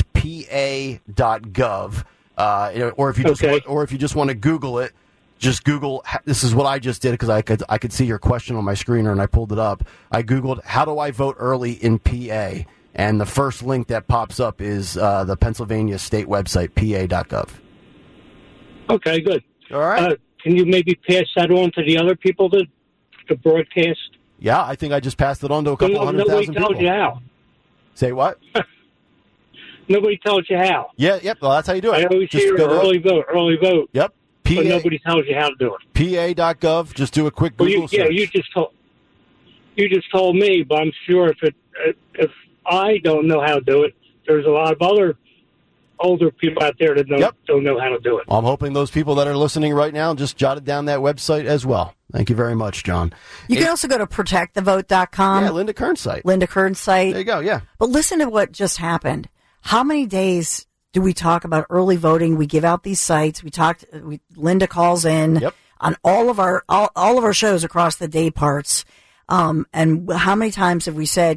pa.gov, or if you just want to Google it, just Google. This is what I just did because I could see your question on my screener, and I pulled it up. I Googled how do I vote early in PA, and the first link that pops up is the Pennsylvania state website, pa.gov. Okay, good. All right. Can you maybe pass that on to the other people to broadcast? Yeah, I think I just passed it on to a couple 100,000 people. Nobody tells you how. Say what? Nobody tells you how. Yeah, yep. Well, that's how you do it. I always hear early vote. Yep. But nobody tells you how to do it. Pa.gov. Just do a quick Google search. Yeah, you just told me, but I'm sure if I don't know how to do it, there's a lot of other older people out there that don't know how to do it. I'm hoping those people that are listening right now just jotted down that website as well. Thank you very much, John. You can also go to protectthevote.com. Yeah, Linda Kern's site. Linda Kern's site. There you go, yeah. But listen to what just happened. How many days do we talk about early voting? We give out these sites. Linda calls in on all of our shows across the day parts. And how many times have we said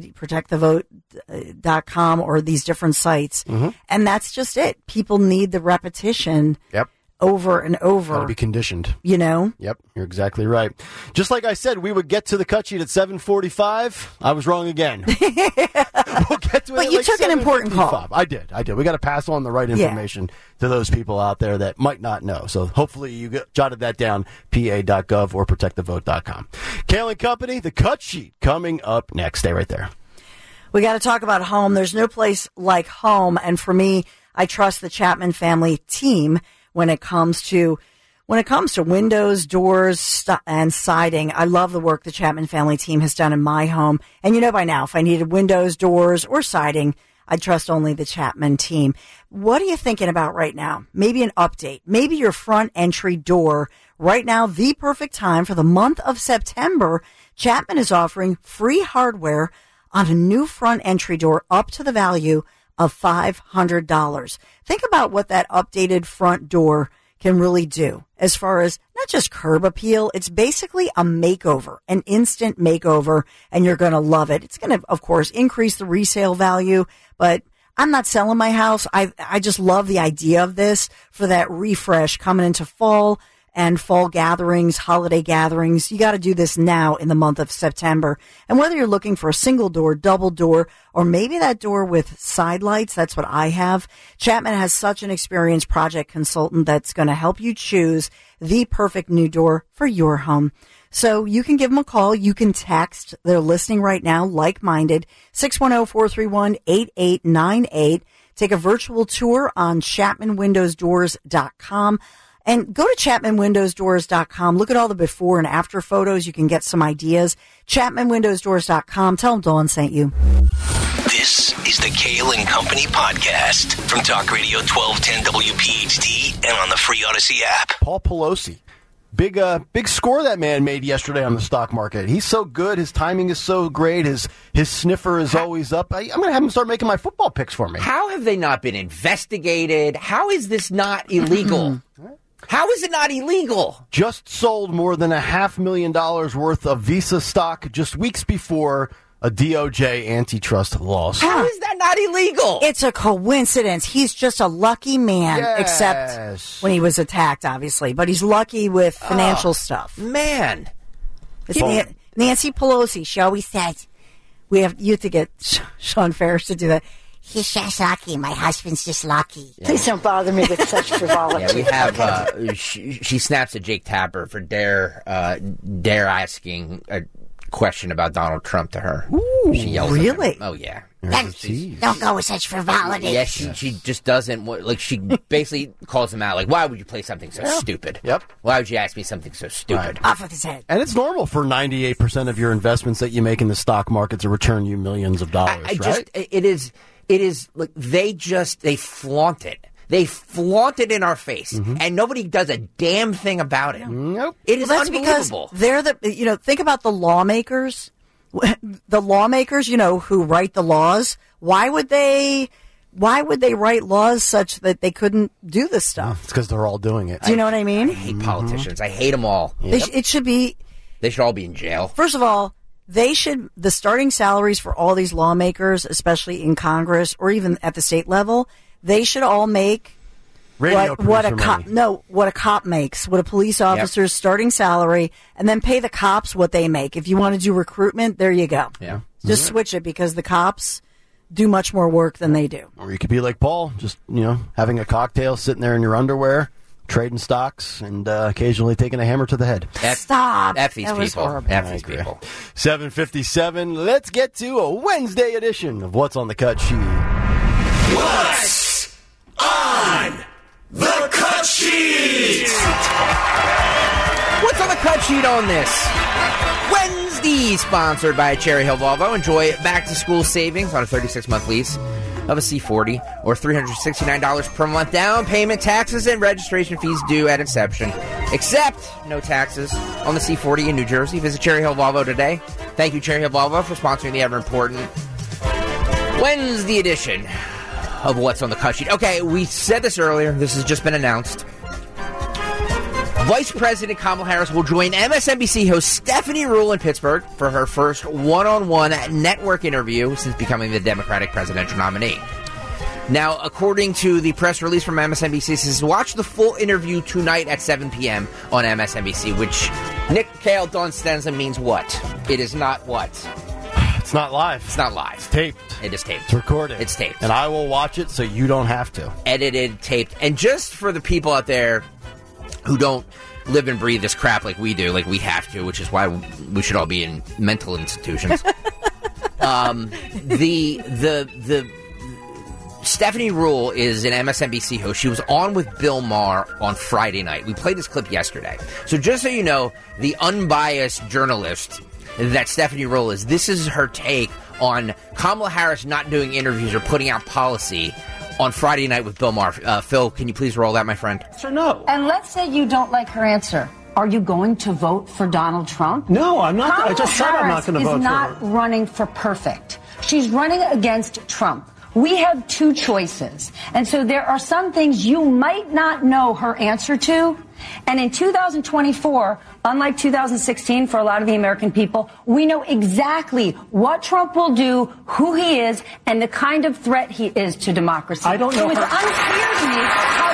protectthevote.com or these different sites? Mm-hmm. And that's just it. People need the repetition over and over. Got to be conditioned. You know? Yep, you're exactly right. Just like I said, we would get to the cut sheet at 7:45. I was wrong again. We'll get to it. But you took an important call. I did. We got to pass on the right information to those people out there that might not know. So hopefully you jotted that down, pa.gov or protectthevote.com. Kale & Company, the cut sheet coming up next. Stay right there. We got to talk about home. There's no place like home. And for me, I trust the Chapman family team when it comes to windows, doors, and siding. I love the work the Chapman family team has done in my home. And you know by now, if I needed windows, doors, or siding, I'd trust only the Chapman team. What are you thinking about right now? Maybe an update. Maybe your front entry door. Right now, the perfect time for the month of September. Chapman is offering free hardware on a new front entry door up to the value of $500. Think about what that updated front door can really do as far as not just curb appeal. It's basically a makeover, an instant makeover, and you're going to love it. It's going to, of course, increase the resale value, but I'm not selling my house. I just love the idea of this for that refresh coming into fall and fall gatherings, holiday gatherings. You got to do this now in the month of September. And whether you're looking for a single door, double door, or maybe that door with side lights, that's what I have. Chapman has such an experienced project consultant that's going to help you choose the perfect new door for your home. So you can give them a call. You can text. They're listening right now, like-minded, 610-431-8898. Take a virtual tour on ChapmanWindowsDoors.com. And go to ChapmanWindowsDoors.com. Look at all the before and after photos. You can get some ideas. ChapmanWindowsDoors.com. Tell them Dawn sent you. This is the Kale & Company podcast from Talk Radio 1210 WPHT and on the free Odyssey app. Paul Pelosi. Big score that man made yesterday on the stock market. He's so good. His timing is so great. His sniffer is always up. I'm going to have him start making my football picks for me. How have they not been investigated? How is this not illegal? How is it not illegal? Just sold more than $500,000 worth of Visa stock just weeks before a DOJ antitrust lawsuit. How is that not illegal? It's a coincidence. He's just a lucky man, except when he was attacked, obviously. But he's lucky with financial stuff. Man. Nancy Pelosi, she always says, you have to get Sean Ferris to do that. He's just lucky. My husband's just lucky. Please don't bother me with such frivolity. Yeah, we have. She snaps at Jake Tapper for dare asking a question about Donald Trump to her. Ooh, she yells really? At him. Oh yeah. Don't go with such frivolity. Yeah, she just doesn't. Like, she basically calls him out. Like, why would you play something so stupid? Yep. Why would you ask me something so stupid? Off with his head. And it's normal for 98% of your investments that you make in the stock market to return you millions of dollars, right? It is like they flaunt it. They flaunt it in our face, and nobody does a damn thing about it. Nope. It is that's unbelievable. Because they're think about the lawmakers. The lawmakers, who write the laws. Why would they write laws such that they couldn't do this stuff? It's because they're all doing it. Do you know what I mean? I hate politicians. I hate them all. Yep. They should all be in jail. First of all, the starting salaries for all these lawmakers, especially in Congress or even at the state level, they should all make what a cop makes, what a police officer's starting salary, and then pay the cops what they make. If you want to do recruitment, there you go. Yeah. Just switch it, because the cops do much more work than they do. Or you could be like Paul, just, having a cocktail, sitting there in your underwear, trading stocks, and occasionally taking a hammer to the head. Stop. F these people. F these people. 7:57. Let's get to a Wednesday edition of What's on the Cut Sheet. What's on the cut sheet? What's on the cut sheet on this Wednesday? Sponsored by Cherry Hill Volvo. Enjoy back-to-school savings on a 36-month lease of a C40 or $369 per month down payment, taxes, and registration fees due at inception. Except no taxes on the C40 in New Jersey. Visit Cherry Hill Volvo today. Thank you, Cherry Hill Volvo, for sponsoring the ever-important Wednesday edition of What's on the Cut Sheet. Okay, we said this earlier. This has just been announced. Vice President Kamala Harris will join MSNBC host Stephanie Ruhle in Pittsburgh for her first one-on-one network interview since becoming the Democratic presidential nominee. Now, according to the press release from MSNBC, it says watch the full interview tonight at 7 p.m. on MSNBC, which Nick Kale Dawn Stenson means what? It is not what? It's not live. It's not live. It's taped. It is taped. It's recorded. It's taped. And I will watch it so you don't have to. Edited, taped. And just for the people out there who don't live and breathe this crap like we do, like we have to, which is why we should all be in mental institutions. The Stephanie Ruhle is an MSNBC host. She was on with Bill Maher on Friday night. We played this clip yesterday. So just so you know, the unbiased journalist that Stephanie Ruhle is, this is her take on Kamala Harris not doing interviews or putting out policy on Friday night with Bill Maher. Phil, can you please roll that, my friend? Sir, no. And let's say you don't like her answer. Are you going to vote for Donald Trump? No, I'm not. Kamala I just said I'm not going to vote for her. Harris is not running for perfect. She's running against Trump. We have two choices. And so there are some things you might not know her answer to. And in 2024, unlike 2016 for a lot of the American people, we know exactly what Trump will do, who he is, and the kind of threat he is to democracy. I don't know. So it's unclear to me how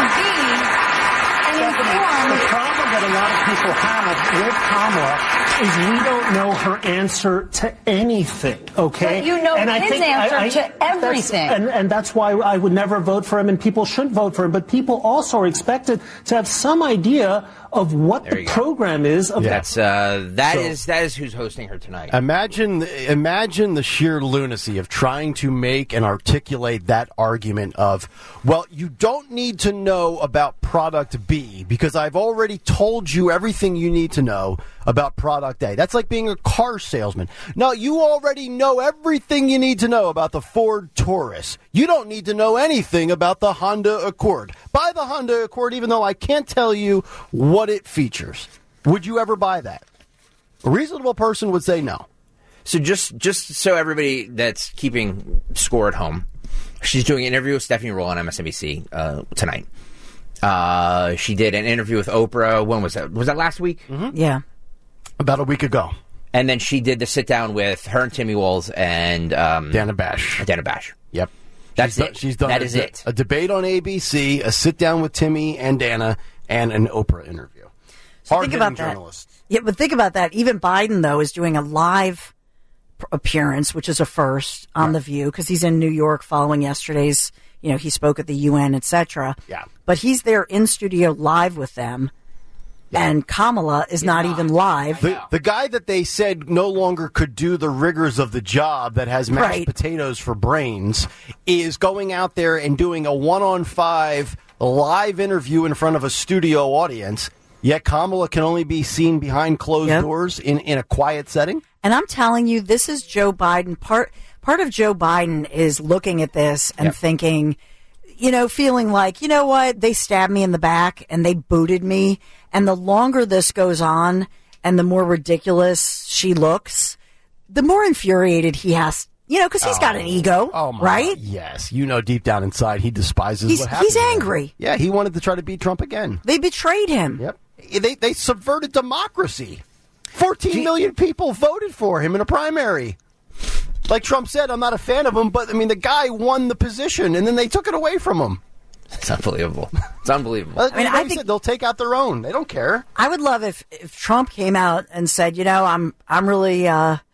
there could be an informed... The problem that a lot of people have with Kamala is we don't know her answer to anything, okay? But you know his answer to everything. And that's why I would never vote for him, and people shouldn't vote for him. But people also are expected to have some idea of what the program is. That is who's hosting her tonight. Imagine the sheer lunacy of trying to make and articulate that argument of, well, you don't need to know about product B because I've already told you everything you need to know about product A. That's like being a car salesman. No, you already know everything you need to know about the Ford Taurus. You don't need to know anything about the Honda Accord. Buy the Honda Accord even though I can't tell you what it features. Would you ever buy that? A reasonable person would say no. So just so everybody that's keeping score at home, she's doing an interview with Stephanie Ruhle on MSNBC tonight. She did an interview with Oprah. When was that? Was that last week? Mm-hmm. Yeah. About a week ago. And then she did the sit down with her and Timmy Walls and Dana Bash. Dana Bash. Yep. That's it. She's done that is it. A debate on ABC, a sit down with Timmy and Dana, and an Oprah interview. So think about that. Yeah, but think about that. Even Biden, though, is doing a live appearance, which is a first on The View, because he's in New York following yesterday's, he spoke at the UN, etc. Yeah. But he's there in studio live with them. And Kamala is not even live. The guy that they said no longer could do the rigors of the job that has mashed potatoes for brains is going out there and doing a 1-on-5 live interview in front of a studio audience, yet Kamala can only be seen behind closed doors in a quiet setting. And I'm telling you, this is Joe Biden. Part of Joe Biden is looking at this and thinking, feeling like, you know what, they stabbed me in the back and they booted me. And the longer this goes on and the more ridiculous she looks, the more infuriated he has, because he's got an ego, right? Yes. Deep down inside, he despises what happened. He's angry. Yeah, he wanted to try to beat Trump again. They betrayed him. Yep. They subverted democracy. 14 million people voted for him in a primary. Like Trump said, I'm not a fan of him, but, the guy won the position, and then they took it away from him. It's unbelievable. It's unbelievable. I think they'll take out their own. They don't care. I would love if Trump came out and said, I'm really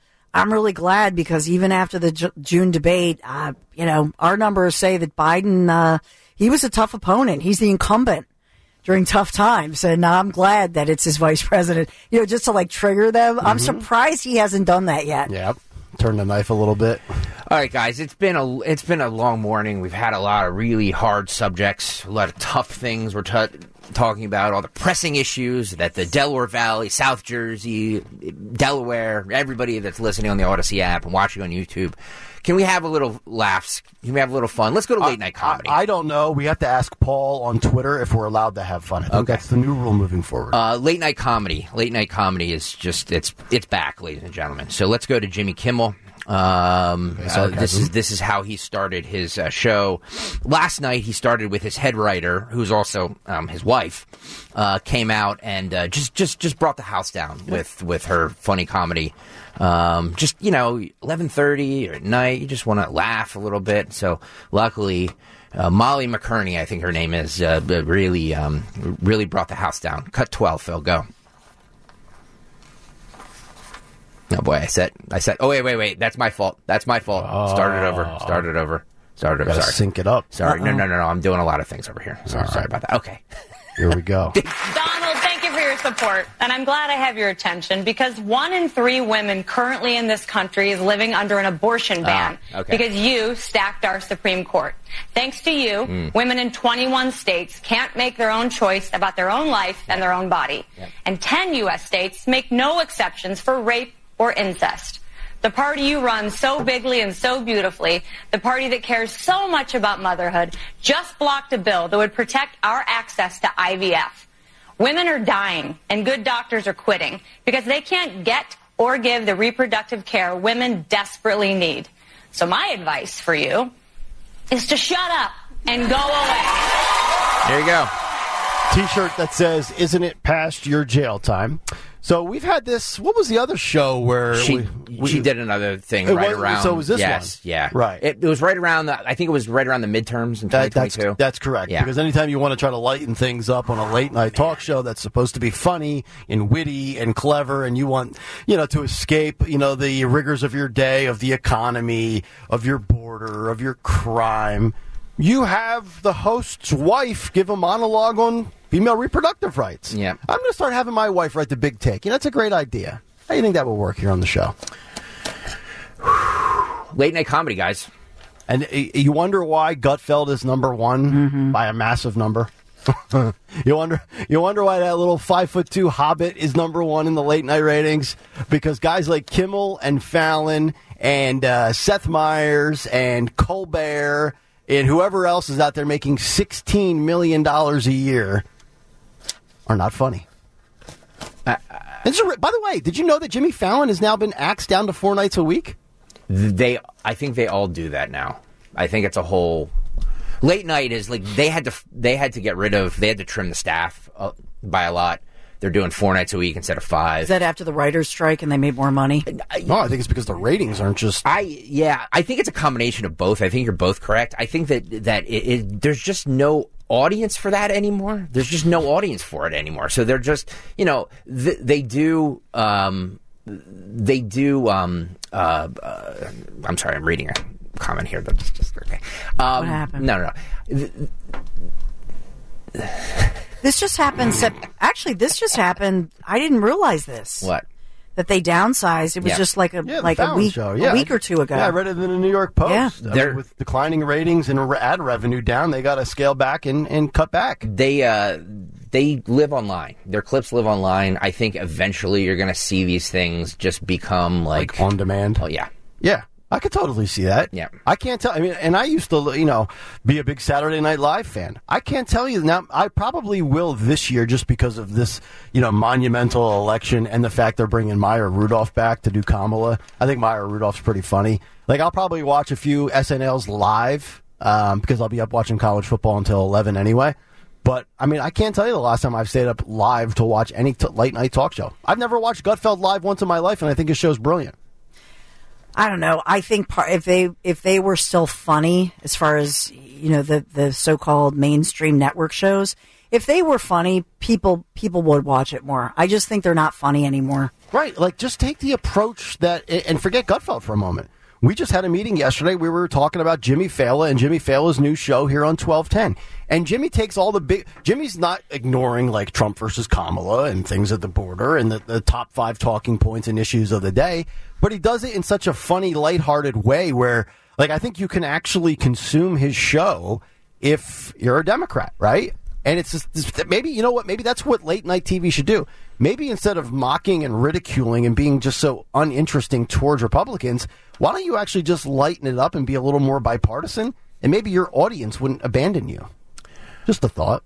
glad, because even after the June debate, our numbers say that Biden, he was a tough opponent. He's the incumbent during tough times, and I'm glad that it's his vice president. Just to trigger them. I'm surprised he hasn't done that yet. Yep. Turn the knife a little bit. All right, guys, it's been a long morning. We've had a lot of really hard subjects, a lot of tough things we're talking about, all the pressing issues that the Delaware Valley, South Jersey, Delaware, everybody that's listening on the Odyssey app and watching on YouTube. Can we have a little laughs? Can we have a little fun? Let's go to late night comedy. I don't know. We have to ask Paul on Twitter if we're allowed to have fun. I think that's the new rule moving forward. Late night comedy. Late night comedy is just it's back, ladies and gentlemen. So let's go to Jimmy Kimmel. This is how he started his show. Last night he started with his head writer, who's also his wife, came out and just brought the house down with her funny comedy. 11:30 or at night, you just want to laugh a little bit. So luckily, Molly McKerney, I think her name is, really brought the house down. Cut 12, Phil, go. Oh boy, I said. Oh wait. That's my fault. Start it over. Gotta sorry. Sync it up. Sorry. No. I'm doing a lot of things over here. Sorry about that. Okay. Here we go. Donald, thank you for your support. And I'm glad I have your attention, because 1 in 3 women currently in this country is living under an abortion ban because you stacked our Supreme Court. Thanks to you, women in 21 states can't make their own choice about their own life and their own body. And 10 U.S. states make no exceptions for rape or incest. The party you run so bigly and so beautifully, the party that cares so much about motherhood, just blocked a bill that would protect our access to IVF. Women are dying, and good doctors are quitting because they can't get or give the reproductive care women desperately need. So my advice for you is to shut up and go away. There you go. T-shirt that says, "Isn't it past your jail time?" So we've had this. What was the other show where she did another thing around? So it was this one? Yeah, right. It was right around. I think it was right around the midterms in 2022. That's correct. Yeah. Because anytime you want to try to lighten things up on a late night talk show that's supposed to be funny and witty and clever, and you want to escape the rigors of your day, of the economy, of your border, of your crime, you have the host's wife give a monologue on female reproductive rights. Yeah. I'm going to start having my wife write the big take. That's a great idea. How do you think that will work here on the show? Late night comedy, guys. And you wonder why Gutfeld is number one by a massive number? You wonder why that little 5'2" hobbit is number one in the late night ratings? Because guys like Kimmel and Fallon and Seth Meyers and Colbert and whoever else is out there making $16 million a year are not funny. By the way, did you know that Jimmy Fallon has now been axed down to 4 nights a week? I think they all do that now. I think it's a whole late night is like they had to trim the staff by a lot. They're doing 4 nights a week instead of 5. Is that after the writers' strike and they made more money? No, I think it's because the ratings aren't just... I think it's a combination of both. I think you're both correct. I think that there's just no audience for that anymore. There's just no audience for it anymore. So they're just, they do... they do. I'm sorry, I'm reading a comment here. That's just okay. What happened? No. This just happened. Actually, this just happened. I didn't realize this. What? That they downsized. It was just like a week or two ago. Yeah, I read it in the New York Post. Yeah. I mean, with declining ratings and ad revenue down, they got to scale back and cut back. They live online. Their clips live online. I think eventually you're going to see these things just become like on demand. Oh yeah. Yeah. I could totally see that. Yeah. I can't tell. I mean, and I used to, be a big Saturday Night Live fan. I can't tell you now. I probably will this year just because of this, monumental election and the fact they're bringing Maya Rudolph back to do Kamala. I think Maya Rudolph's pretty funny. Like, I'll probably watch a few SNLs live because I'll be up watching college football until 11 anyway. But, I mean, I can't tell you the last time I've stayed up live to watch any late night talk show. I've never watched Gutfeld live once in my life, and I think his show's brilliant. I don't know. I think if they were still funny, as far as the so-called mainstream network shows, if they were funny, people would watch it more. I just think they're not funny anymore. Right. Like, just take the approach and forget Gutfeld for a moment. We just had a meeting yesterday. We were talking about Jimmy Fallon and Jimmy Fallon's new show here on 1210. And Jimmy takes all the Jimmy's not ignoring like Trump versus Kamala and things at the border and the top 5 talking points and issues of the day. But he does it in such a funny, lighthearted way where, like, I think you can actually consume his show if you're a Democrat, right? And it's just, maybe, maybe that's what late night TV should do. Maybe instead of mocking and ridiculing and being just so uninteresting towards Republicans, why don't you actually just lighten it up and be a little more bipartisan? And maybe your audience wouldn't abandon you. Just a thought.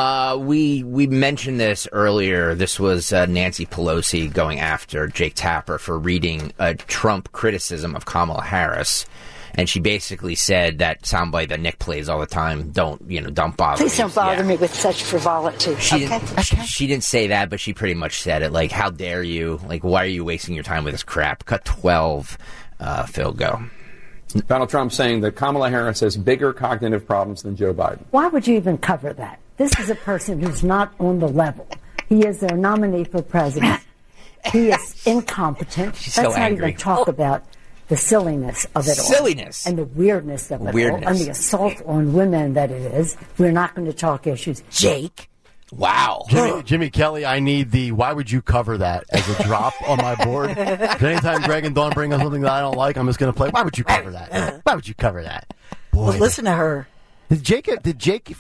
We mentioned this earlier. This was Nancy Pelosi going after Jake Tapper for reading a Trump criticism of Kamala Harris. And she basically said that soundbite that Nick plays all the time, don't bother me. Please don't bother me with such frivolity. She didn't say that, but she pretty much said it. Like, how dare you? Like, why are you wasting your time with this crap? Cut 12. Phil, go. Donald Trump saying that Kamala Harris has bigger cognitive problems than Joe Biden. Why would you even cover that? This is a person who's not on the level. He is their nominee for president. He is incompetent. She's Let's so not angry. even talk about the silliness of it all. Silliness. And the weirdness of it all. And the assault on women that it is. We're not going to talk issues. Jake. Wow. Jimmy Kelly, I need the why would you cover that as a drop on my board. Anytime Greg and Dawn bring up something that I don't like, I'm just going to play, why would you cover that? Why would you cover that? Boy, Well, listen to her. Did Jake,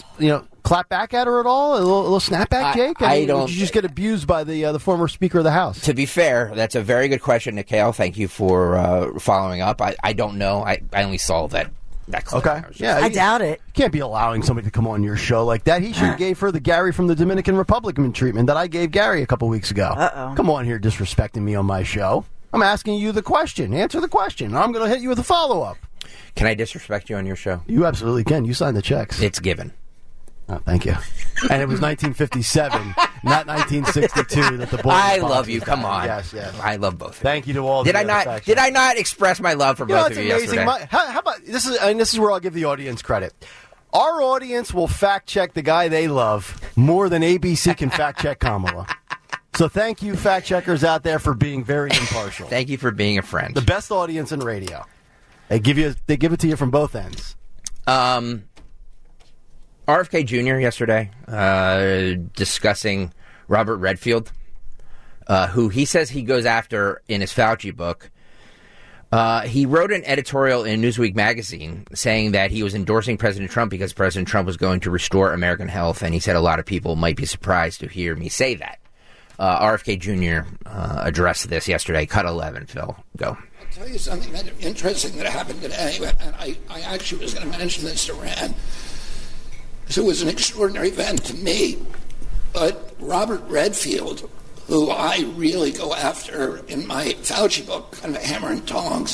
clap back at her at all? A little snapback, Jake? I don't. Did you just get abused by the former Speaker of the House? To be fair, that's a very good question, Nikhil. Thank you for following up. I don't know. I only saw that clip. Okay. Yeah, I doubt it. You can't be allowing somebody to come on your show like that. He should have gave her the Gary from the Dominican Republic treatment that I gave Gary a couple weeks ago. Uh-oh. Come on here disrespecting me on my show. I'm asking you the question. Answer the question. I'm going to hit you with a follow-up. Can I disrespect you on your show? You absolutely can. You signed the checks. It's given. Oh, thank you. And it was 1957, not 1962 that the boy. I love you. Come on. Yes. I love both. Thank you to all. Did I not express my love for both of you yesterday? How about this? This is where I'll give the audience credit. Our audience will fact check the guy they love more than ABC can fact check Kamala. So thank you, fact checkers out there, for being very impartial. Thank you for being a friend. The best audience in radio. They give it to you from both ends. RFK Jr. yesterday discussing Robert Redfield, who he says he goes after in his Fauci book. He wrote an editorial in Newsweek magazine saying that he was endorsing President Trump because President Trump was going to restore American health, and he said a lot of people might be surprised to hear me say that. RFK Jr. Addressed this yesterday. Cut 11, Phil. Go. I'll tell you something that interesting that happened today, and I actually was going to mention this to Rand. So it was an extraordinary event to me. But Robert Redfield, who I really go after in my Fauci book, kind of hammer and tongs,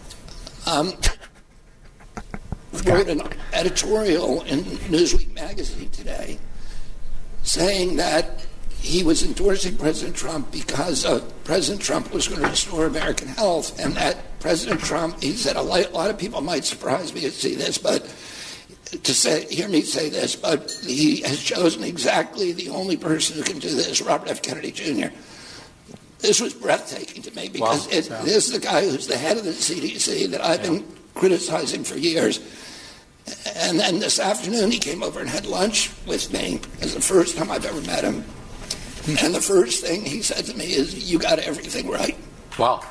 wrote an editorial in Newsweek magazine today saying that he was endorsing President Trump because President Trump was going to restore American health, and that President Trump, he said, a lot of people might surprise me to see this, but hear me say this, but he has chosen exactly the only person who can do this, Robert F. Kennedy Jr. This was breathtaking to me because this is the guy who's the head of the CDC that I've been criticizing for years. And then this afternoon, he came over and had lunch with me. It's the first time I've ever met him. And the first thing he said to me is, "You got everything right." Wow.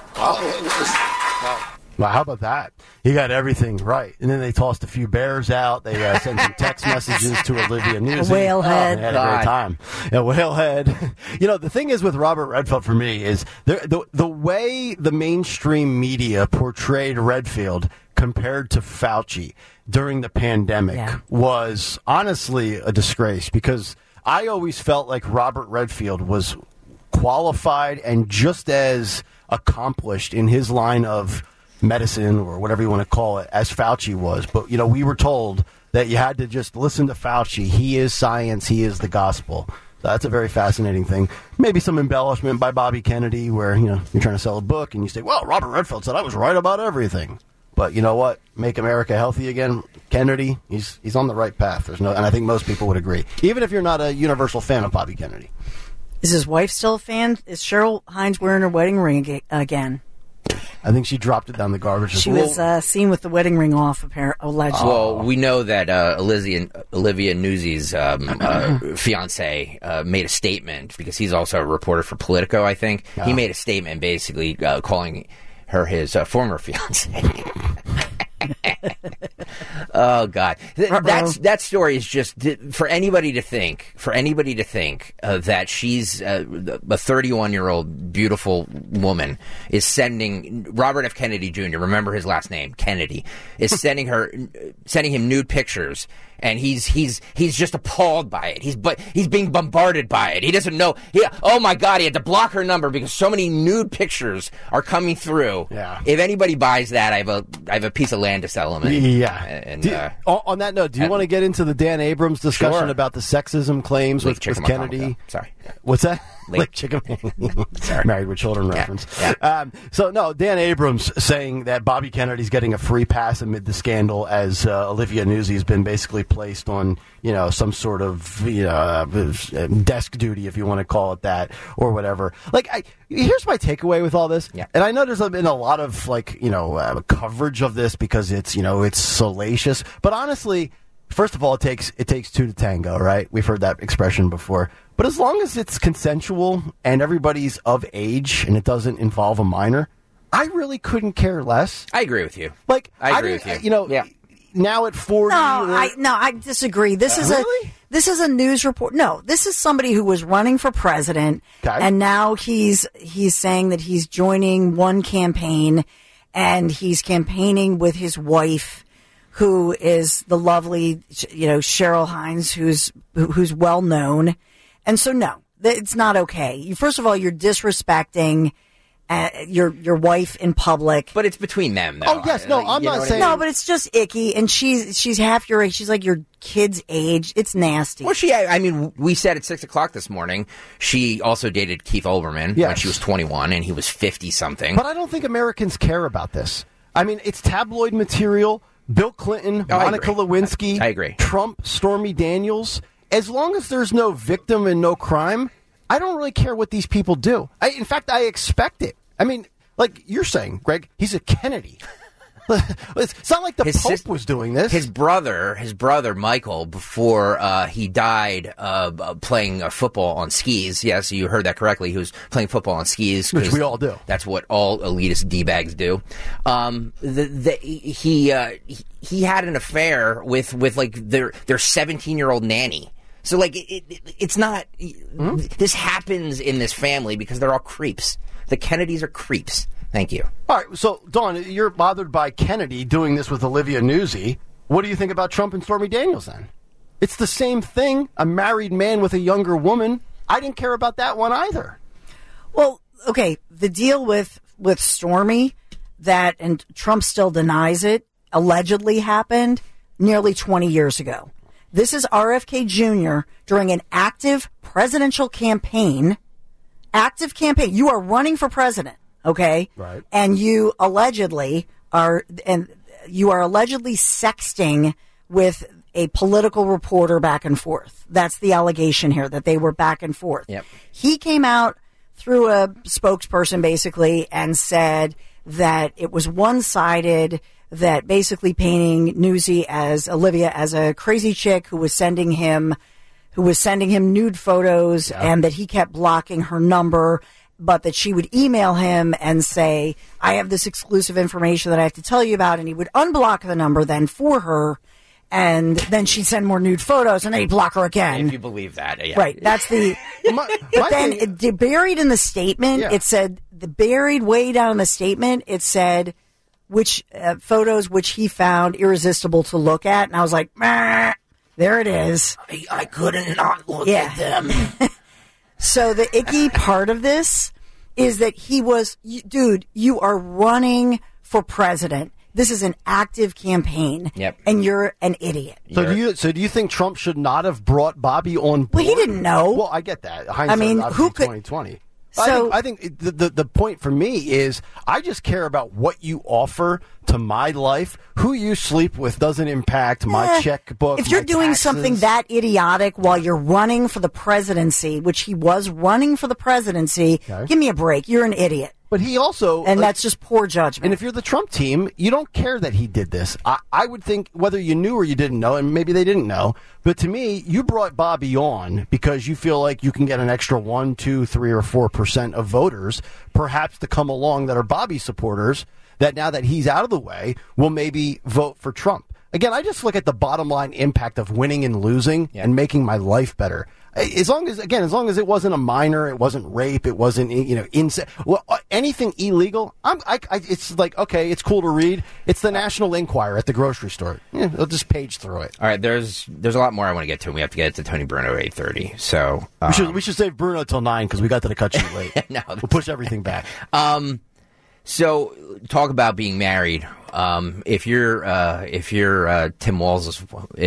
Well, how about that? He got everything right. And then they tossed a few bears out. They sent some text messages to Olivia Newsy. Whalehead. They had a great time. Yeah, Whalehead. You know, the thing is with Robert Redfield for me is the way the mainstream media portrayed Redfield compared to Fauci during the pandemic was honestly a disgrace, because I always felt like Robert Redfield was qualified and just as accomplished in his line of medicine, or whatever you want to call it, as Fauci was. But, you know, we were told that you had to just listen to Fauci. He is science. He is the gospel. So that's a very fascinating thing. Maybe some embellishment by Bobby Kennedy where, you know, you're trying to sell a book and you say, well, Robert Redfield said I was right about everything. But you know what? Make America healthy again. Kennedy, he's on the right path. And I think most people would agree, even if you're not a universal fan of Bobby Kennedy. Is his wife still a fan? Is Cheryl Hines wearing her wedding ring again? I think she dropped it down the garbage. She was seen with the wedding ring off, allegedly. Well, we know that Olivia Newsy's fiance made a statement, because he's also a reporter for Politico, I think. Oh. He made a statement basically calling her his former fiance. Oh God, that story is just for anybody to think that she's a 31-year-old beautiful woman is sending Robert F. Kennedy Jr. Remember his last name, Kennedy, is sending him nude pictures. And he's just appalled by it. He's being bombarded by it. He doesn't know. Oh my God! He had to block her number because so many nude pictures are coming through. Yeah. If anybody buys that, I have a piece of land to sell him. Yeah. And on that note, do you want to get into the Dan Abrams discussion about the sexism claims with Kennedy? Sorry. What's that? Lake Chicken. Sorry. Married with Children reference. Yeah. Dan Abrams saying that Bobby Kennedy's getting a free pass amid the scandal, as Olivia Newsy's been basically placed on, some sort of, desk duty, if you want to call it that, or whatever. Here's my takeaway with all this. Yeah. And I know there's been a lot of, coverage of this because it's, it's salacious. But honestly, first of all, it takes two to tango, right? We've heard that expression before. But as long as it's consensual and everybody's of age and it doesn't involve a minor, I really couldn't care less. I agree with you. I agree with you. Now at 40. I disagree. This is a news report. No, this is somebody who was running for president, and now he's saying that he's joining one campaign, and he's campaigning with his wife, who is the lovely, Cheryl Hines, who's well known. And so, no, it's not okay. First of all, you're disrespecting your wife in public. But it's between them, though. Oh, yes. No, I'm not saying. No, but it's just icky. And she's half your age. She's like your kid's age. It's nasty. Well, we said at 6 o'clock this morning, she also dated Keith Olbermann when she was 21 and he was 50-something. But I don't think Americans care about this. I mean, it's tabloid material. Bill Clinton, Monica Lewinsky. I agree. Trump, Stormy Daniels. As long as there's no victim and no crime, I don't really care what these people do. In fact, I expect it. I mean, like you're saying, Greg, he's a Kennedy. It's not like the Pope was doing this. His brother, Michael, before he died playing football on skis. Yes, you heard that correctly. He was playing football on skis. Which we all do. That's what all elitist D-bags do. He had an affair with their 17-year-old nanny. So, it's not... This happens in this family because they're all creeps. The Kennedys are creeps. Thank you. All right, so, Dawn, you're bothered by Kennedy doing this with Olivia Newsy. What do you think about Trump and Stormy Daniels, then? It's the same thing, a married man with a younger woman. I didn't care about that one either. Well, okay, the deal with Stormy, and Trump still denies it, allegedly happened nearly 20 years ago. This is RFK Jr. during an active presidential campaign. Active campaign. You are running for president, okay? Right. And you allegedly are sexting with a political reporter back and forth. That's the allegation here, that they were back and forth. Yep. He came out through a spokesperson basically and said that it was one-sided, that basically painting Olivia as a crazy chick who was sending him nude photos and that he kept blocking her number, but that she would email him and say, I have this exclusive information that I have to tell you about, and he would unblock the number then for her, and then she'd send more nude photos, and then he'd block her again. If you believe that. Yeah. Right, that's the... but then buried in the statement, it said, buried way down in the statement, it said, which photos which he found irresistible to look at, and I was like, Meh, there it is. I couldn't not look at them. So the icky part of this is that dude, you are running for president. This is an active campaign. Yep. And you're an idiot. So do you think Trump should not have brought Bobby on board? Well, he didn't know. Well, I get that. Hindsight, who could 2020. So I think the point for me is I just care about what you offer to my life. Who you sleep with doesn't impact my checkbook. If you're doing taxes. something that idiotic while you're running for the presidency, which he was running for the presidency, give me a break. You're an idiot. But he also... And that's just poor judgment. And if you're the Trump team, you don't care that he did this. I would think whether you knew or you didn't know, and maybe they didn't know, but to me, you brought Bobby on because you feel like you can get an extra 1, 2, 3, or 4% of voters, perhaps to come along that are Bobby supporters, that now that he's out of the way, will maybe vote for Trump. Again, I just look at the bottom line impact of winning and losing and making my life better. As long as it wasn't a minor, it wasn't rape, it wasn't, anything illegal, it's like, okay, it's cool to read. It's the National Enquirer at the grocery store. They'll just page through it. All right, there's a lot more I want to get to, and we have to get to Tony Bruno at 8:30. So we should save Bruno till 9 because we got to the cut sheet late. No, we'll push everything back. So talk about being married. If you're Tim Walz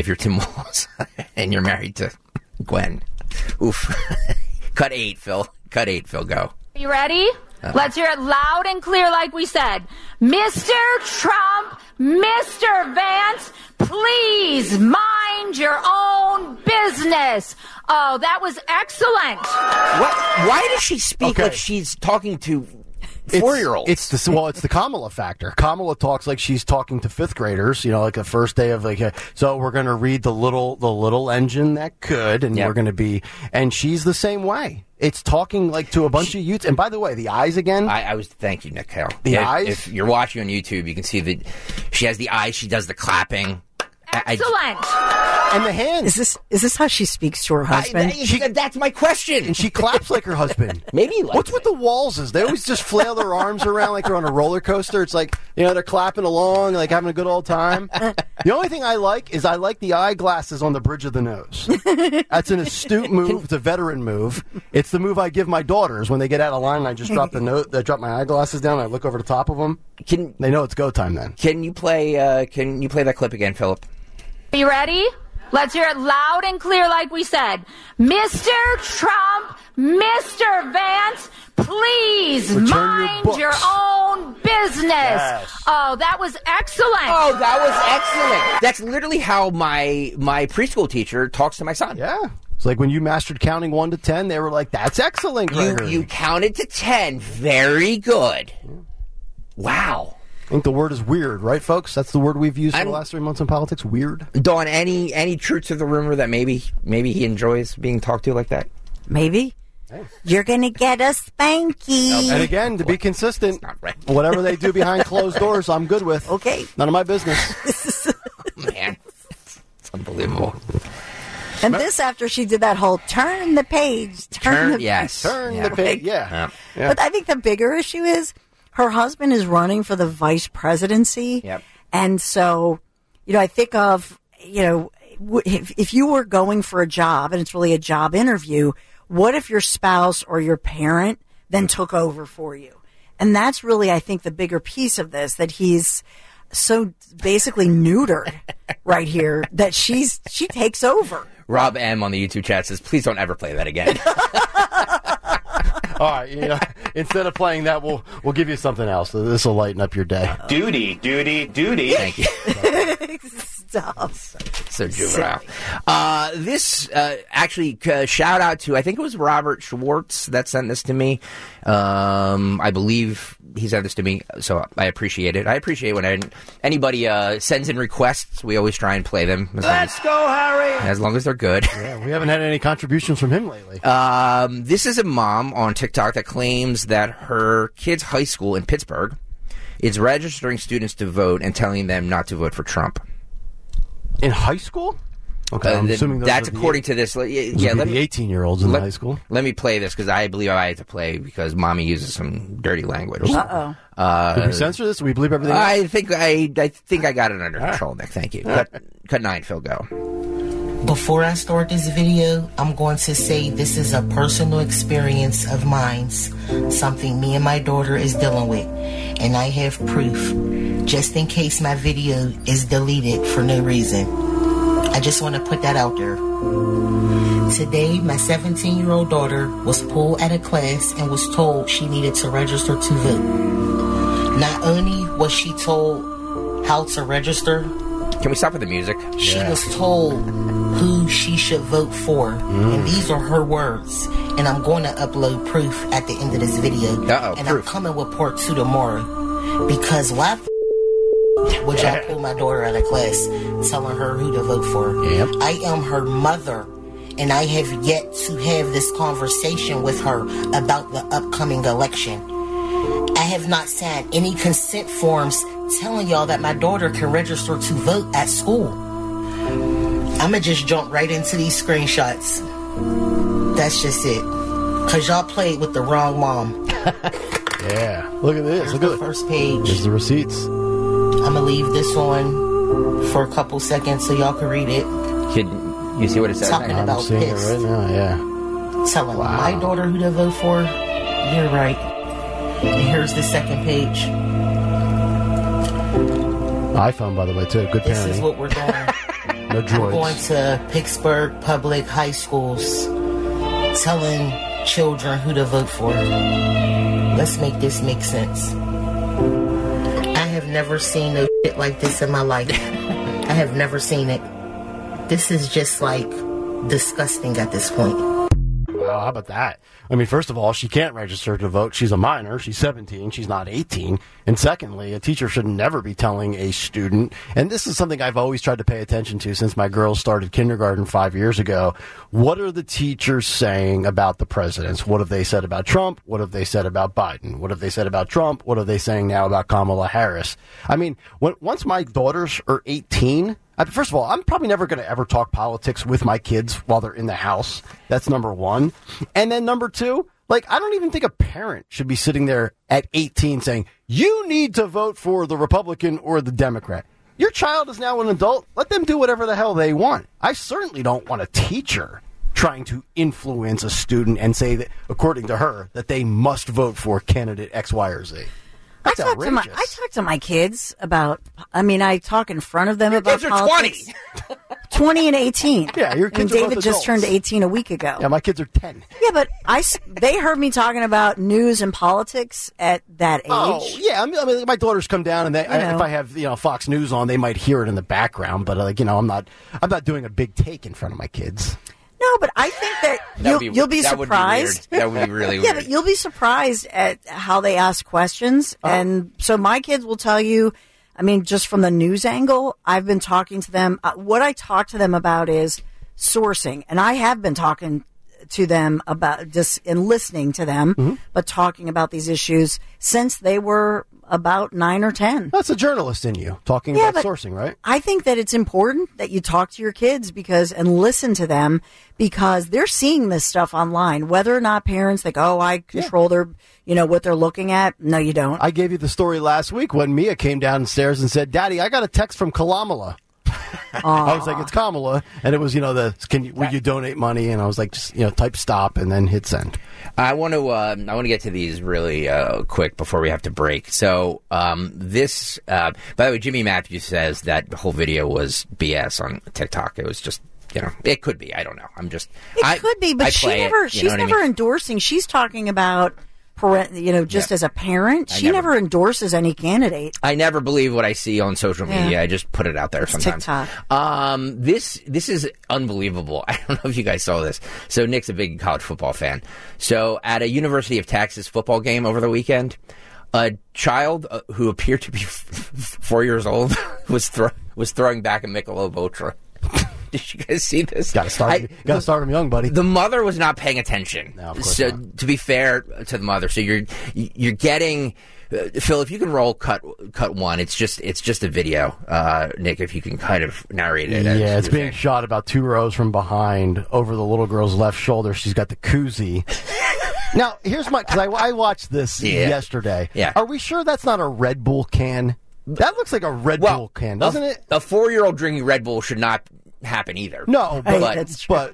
and you're married to Gwen, oof. Cut 8, Phil. Go. You ready? Let's hear it loud and clear like we said. Mr. Trump, Mr. Vance, please mind your own business. Oh, that was excellent. Why does she speak like she's talking to 4-year-olds? It's the Kamala factor. Kamala talks like she's talking to 5th graders, like the first day of so we're going to read the little engine that could, and we're going to be, and she's the same way. It's talking like to a bunch of youths. And by the way, the eyes again. Thank you, Nick Hale. The eyes. If you're watching on YouTube, you can see that she has the eyes. She does the clapping. Excellent. And the hands. Is this how she speaks to her husband? That's my question. And she claps like her husband. Maybe he likes What's with the Walzes? They always just flail their arms around like they're on a roller coaster. It's like, they're clapping along, like having a good old time. The only thing I like the eyeglasses on the bridge of the nose. That's an astute move. It's a veteran move. It's the move I give my daughters when they get out of line and I just drop my eyeglasses down and I look over the top of them. They know it's go time then. Can you play that clip again, Philip? You ready? Let's hear it loud and clear like we said. Mr. Trump, Mr. Vance, please mind your own business. Yes. Oh, that was excellent. Oh, that was excellent. That's literally how my preschool teacher talks to my son. Yeah. It's like when you mastered counting 1 to 10, they were like, that's excellent, Gregory. You counted to 10. Very good. Wow. I think the word is weird, right, folks? That's the word we've used for the last 3 months in politics. Weird. Dawn, any truth to the rumor that maybe he enjoys being talked to like that? Maybe. Hey. You're gonna get a spanky. And again, to be consistent, whatever they do behind closed doors, I'm good with. Okay. None of my business. Man, it's unbelievable. And this after she did that whole turn the page, turn the page. Yeah. But I think the bigger issue is her husband is running for the vice presidency. Yep. And so, I think of, if you were going for a job and it's really a job interview, what if your spouse or your parent then took over for you? And that's really, I think, the bigger piece of this, that he's so basically neutered right here that she takes over. Rob M on the YouTube chat says, please don't ever play that again. All right, instead of playing that, we'll give you something else. This will lighten up your day. Duty. Thank you. Stop. So juvenile. This actually shout out to, I think it was Robert Schwartz that sent this to me. I believe he sent this to me, so I appreciate it. I appreciate when anybody sends in requests. We always try and play them. Let's go, Harry! As long as they're good. Yeah, we haven't had any contributions from him lately. This is a mom on TikTok that claims that her kid's high school in Pittsburgh is registering students to vote and telling them not to vote for Trump. In high school? Okay, I'm assuming that's according to this. Yeah, let me the 18-year-olds in high school. Let me play this because I believe I had to play because mommy uses some dirty language. Did we censor this? We believe everything? I think I got it under control, Nick. Thank you. Cut 9, Phil, go. Before I start this video, I'm going to say this is a personal experience of mine, something me and my daughter is dealing with, and I have proof, just in case my video is deleted for no reason. I just want to put that out there. Today, my 17-year-old daughter was pulled out of class and was told she needed to register to vote. Not only was she told how to register, can we stop with the music? She was told who she should vote for. And these are her words. And I'm going to upload proof at the end of this video. And proof. I'm coming with part 2 tomorrow. Because why would y'all pull my daughter out of class telling her who to vote for? Yep. I am her mother. And I have yet to have this conversation with her about the upcoming election. I have not signed any consent forms telling y'all that my daughter can register to vote at school. I'ma just jump right into these screenshots. That's just it. Cause y'all played with the wrong mom. Yeah, look at this. Look at the first page. Here's the receipts. I'ma leave this on for a couple seconds so y'all can read it. Can you see what it says? Talking about I'm seeing pissed. it right now, yeah. Telling my daughter who to vote for. You're right. And here's the second page. iPhone, by the way, too. Good parenting. This is what we're doing. No droids. We're going to Pittsburgh public high schools telling children who to vote for. Let's make this make sense. I have never seen no shit like this in my life. I have never seen it. This is just like disgusting at this point. Wow, how about that? I mean, first of all, she can't register to vote. She's a minor. She's 17. She's not 18. And secondly, a teacher should never be telling a student, and this is something I've always tried to pay attention to since my girls started kindergarten 5 years ago. What are the teachers saying about the presidents? What have they said about Trump? What have they said about Biden? What have they said about Trump? What are they saying now about Kamala Harris? I mean, once my daughters are 18... First of all, I'm probably never going to ever talk politics with my kids while they're in the house. That's number one. And then number two, I don't even think a parent should be sitting there at 18 saying, you need to vote for the Republican or the Democrat. Your child is now an adult. Let them do whatever the hell they want. I certainly don't want a teacher trying to influence a student and say that, according to her, that they must vote for candidate X, Y, or Z. That's outrageous. I talk to my kids about, I talk in front of them your about kids politics. Are 20. 20 and 18. Yeah, your kids and are David both just adults. turned 18 a week ago. Yeah, my kids are 10. Yeah, but they heard me talking about news and politics at that age. Oh, yeah. I mean, my daughters come down, and if I have Fox News on, they might hear it in the background. But I'm not doing a big take in front of my kids. No, but I think that you'll be surprised. That would be really weird. Yeah, but you'll be surprised at how they ask questions. And so my kids will tell you, just from the news angle, I've been talking to them. What I talk to them about is sourcing. And I have been talking to them about just and listening to them, but talking about these issues since they were about 9 or 10. That's a journalist in you talking about sourcing, right? I think that it's important that you talk to your kids and listen to them because they're seeing this stuff online. Whether or not parents think, I control their, what they're looking at. No, you don't. I gave you the story last week when Mia came downstairs and said, "Daddy, I got a text from Kamala." I was like, "It's Kamala," and it was, will you donate money? And I was like, just, type stop and then hit send. I want to get to these really quick before we have to break. So this, by the way, Jimmy Matthews says that the whole video was BS on TikTok. It was just it could be. I don't know. It could be, but she's never endorsing. She's talking about as a parent. She never endorses any candidate. I never believe what I see on social media. I just put it out there sometimes. TikTok. This is unbelievable. I don't know if you guys saw this. So Nick's a big college football fan. So at a University of Texas football game over the weekend, a child who appeared to be 4 years old was throwing back a Michelob Ultra. Did you guys see this? Got to start him young, buddy. The mother was not paying attention. No, of course so not. To be fair to the mother, so you're getting Phil. If you can roll cut one, it's just a video. Nick, if you can kind of narrate it. Yeah, it's being shot about 2 rows from behind over the little girl's left shoulder. She's got the koozie. Now, here's because I watched this yesterday. Yeah. Are we sure that's not a Red Bull can? That looks like a Red Bull can, doesn't it? A 4-year-old drinking Red Bull should not happen either. No, but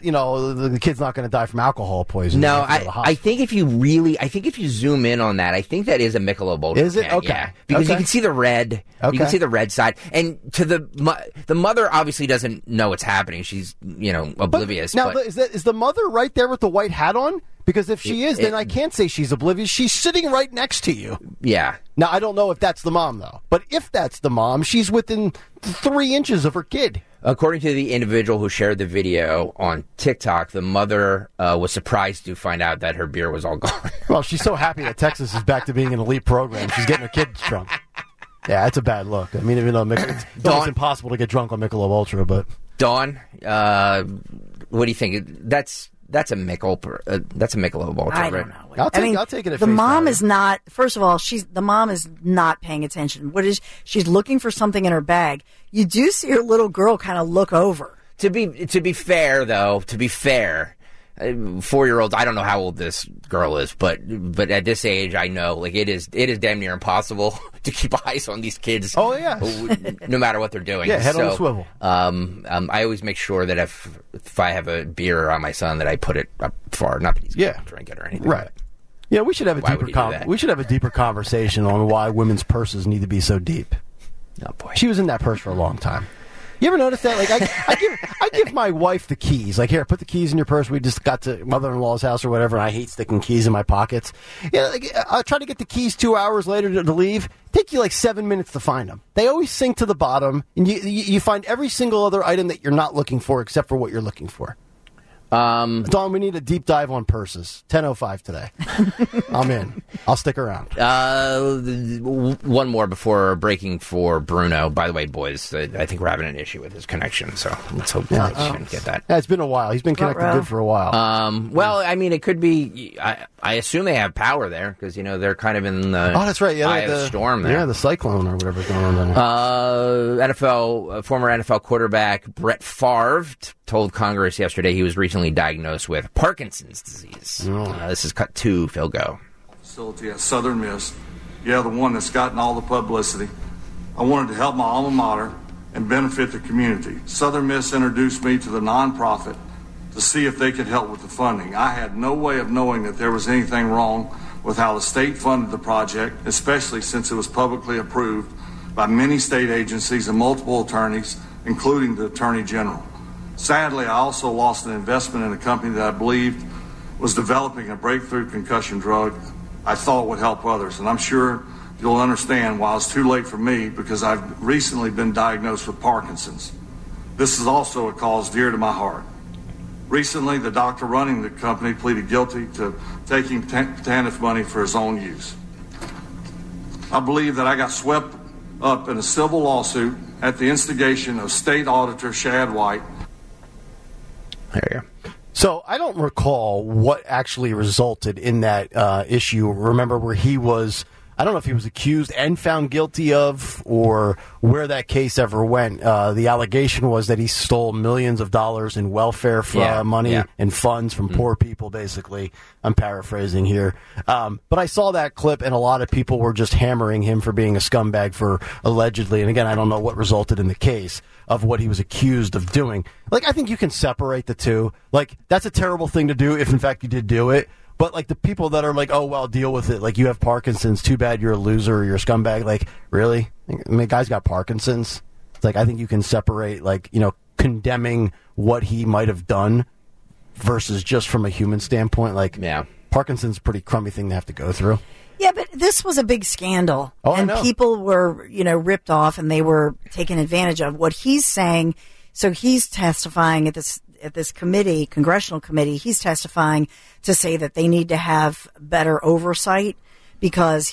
the kid's not going to die from alcohol poisoning. No, I think if you zoom in on that, I think that is a Michelob Ultra. Is it? Can, okay. Yeah, because you can see the red. Okay. You can see the red side, and to the mother obviously doesn't know what's happening. She's oblivious. But is the mother right there with the white hat on? Because if she is, then I can't say she's oblivious. She's sitting right next to you. Yeah. Now, I don't know if that's the mom, though. But if that's the mom, she's within 3 inches of her kid. According to the individual who shared the video on TikTok, the mother was surprised to find out that her beer was all gone. Well, she's so happy that Texas is back to being an elite program. She's getting her kids drunk. Yeah, that's a bad look. I mean, even though it's almost impossible to get drunk on Michelob Ultra, but... Dawn, what do you think? That's a Michelob Ultra. I don't know. I'll take it at the face mom value. is not. First of all, the mom is not paying attention. She's looking for something in her bag. You do see her little girl kind of look over. To be fair, though, 4-year-olds. I don't know how old this girl is, but at this age, I know it is damn near impossible to keep eyes on these kids. Oh yeah, no matter what they're doing. Yeah, head on a swivel. I always make sure that if I have a beer on my son, that I put it up far, not that he's going to drink it or anything. Right. Yeah, we should have a deeper conversation on why women's purses need to be so deep. Oh boy, she was in that purse for a long time. You ever notice that? Like, I give my wife the keys. Like, here, put the keys in your purse. We just got to mother-in-law's house or whatever, and I hate sticking keys in my pockets. Yeah, I try to get the keys 2 hours later to leave. Take you like 7 minutes to find them. They always sink to the bottom, and you find every single other item that you're not looking for except for what you're looking for. Dawn, we need a deep dive on purses. 10:05 today. I'm in. I'll stick around. One more before breaking for Bruno. By the way, boys, I think we're having an issue with his connection, so let's hope we can get that. Yeah, it's been a while. He's been connected good for a while. Well, I mean, it could be. I assume they have power there because they're kind of in the that's right. Yeah, eye of the storm there. Yeah, the cyclone or whatever's going on there. Former NFL quarterback Brett Favre told Congress yesterday he was recently diagnosed with Parkinson's disease. This is cut 2. Phil, go. Facility at Southern Miss, the one that's gotten all the publicity. I wanted to help my alma mater and benefit the community. Southern Miss introduced me to the nonprofit to see if they could help with the funding. I had no way of knowing that there was anything wrong with how the state funded the project, especially since it was publicly approved by many state agencies and multiple attorneys, including the Attorney General. Sadly, I also lost an investment in a company that I believed was developing a breakthrough concussion drug I thought would help others. And I'm sure you'll understand why it's too late for me because I've recently been diagnosed with Parkinson's. This is also a cause dear to my heart. Recently, the doctor running the company pleaded guilty to taking TANF money for his own use. I believe that I got swept up in a civil lawsuit at the instigation of State Auditor Shad White. There you go. So I don't recall what actually resulted in that issue. Remember where he was, I don't know if he was accused and found guilty of or where that case ever went. The allegation was that he stole millions of dollars in welfare money and funds from poor people, basically. I'm paraphrasing here. But I saw that clip, and a lot of people were just hammering him for being a scumbag for allegedly. And again, I don't know what resulted in the case of what he was accused of doing. Like, I think you can separate the two. Like, that's a terrible thing to do if, in fact, you did do it. But, like, the people that are like, oh, well, deal with it. Like, you have Parkinson's. Too bad you're a loser or you're a scumbag. Like, really? I mean, guy's got Parkinson's. It's like, I think you can separate, like, condemning what he might have done versus just from a human standpoint. Like, Parkinson's a pretty crummy thing to have to go through. Yeah, but this was a big scandal. Oh, and I know. People were, ripped off and they were taken advantage of. What he's saying, so he's testifying at this committee, congressional committee, he's testifying to say that they need to have better oversight because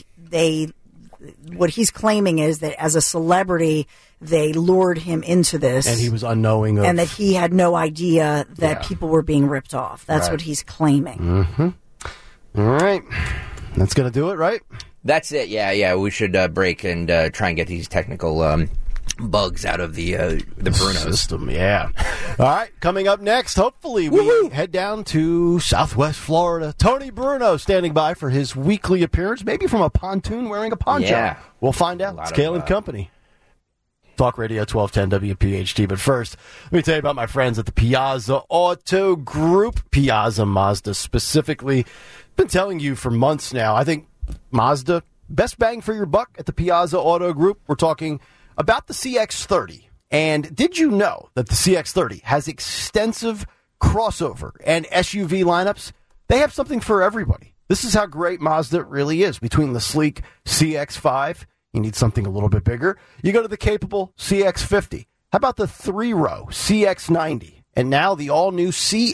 what he's claiming is that as a celebrity, they lured him into this. And he was unknowing of... And that he had no idea that people were being ripped off. That's what he's claiming. Mm-hmm. All right. That's going to do it, right? That's it, yeah. We should break and try and get these technical bugs out of the Brunos. System, yeah. All right, coming up next, hopefully we head down to Southwest Florida. Tony Bruno standing by for his weekly appearance, maybe from a pontoon wearing a poncho. Yeah. We'll find out. It's Kale and Company. Talk Radio 1210 WPHT. But first, let me tell you about my friends at the Piazza Auto Group. Piazza Mazda specifically. Been telling you for months now. I think Mazda, best bang for your buck at the Piazza Auto Group. We're talking about the CX-30. And did you know that the CX-30 has extensive crossover and SUV lineups? They have something for everybody. This is how great Mazda really is. Between the sleek CX-5, you need something a little bit bigger, you go to the capable CX-50. How about the 3-row CX-90? And now the all-new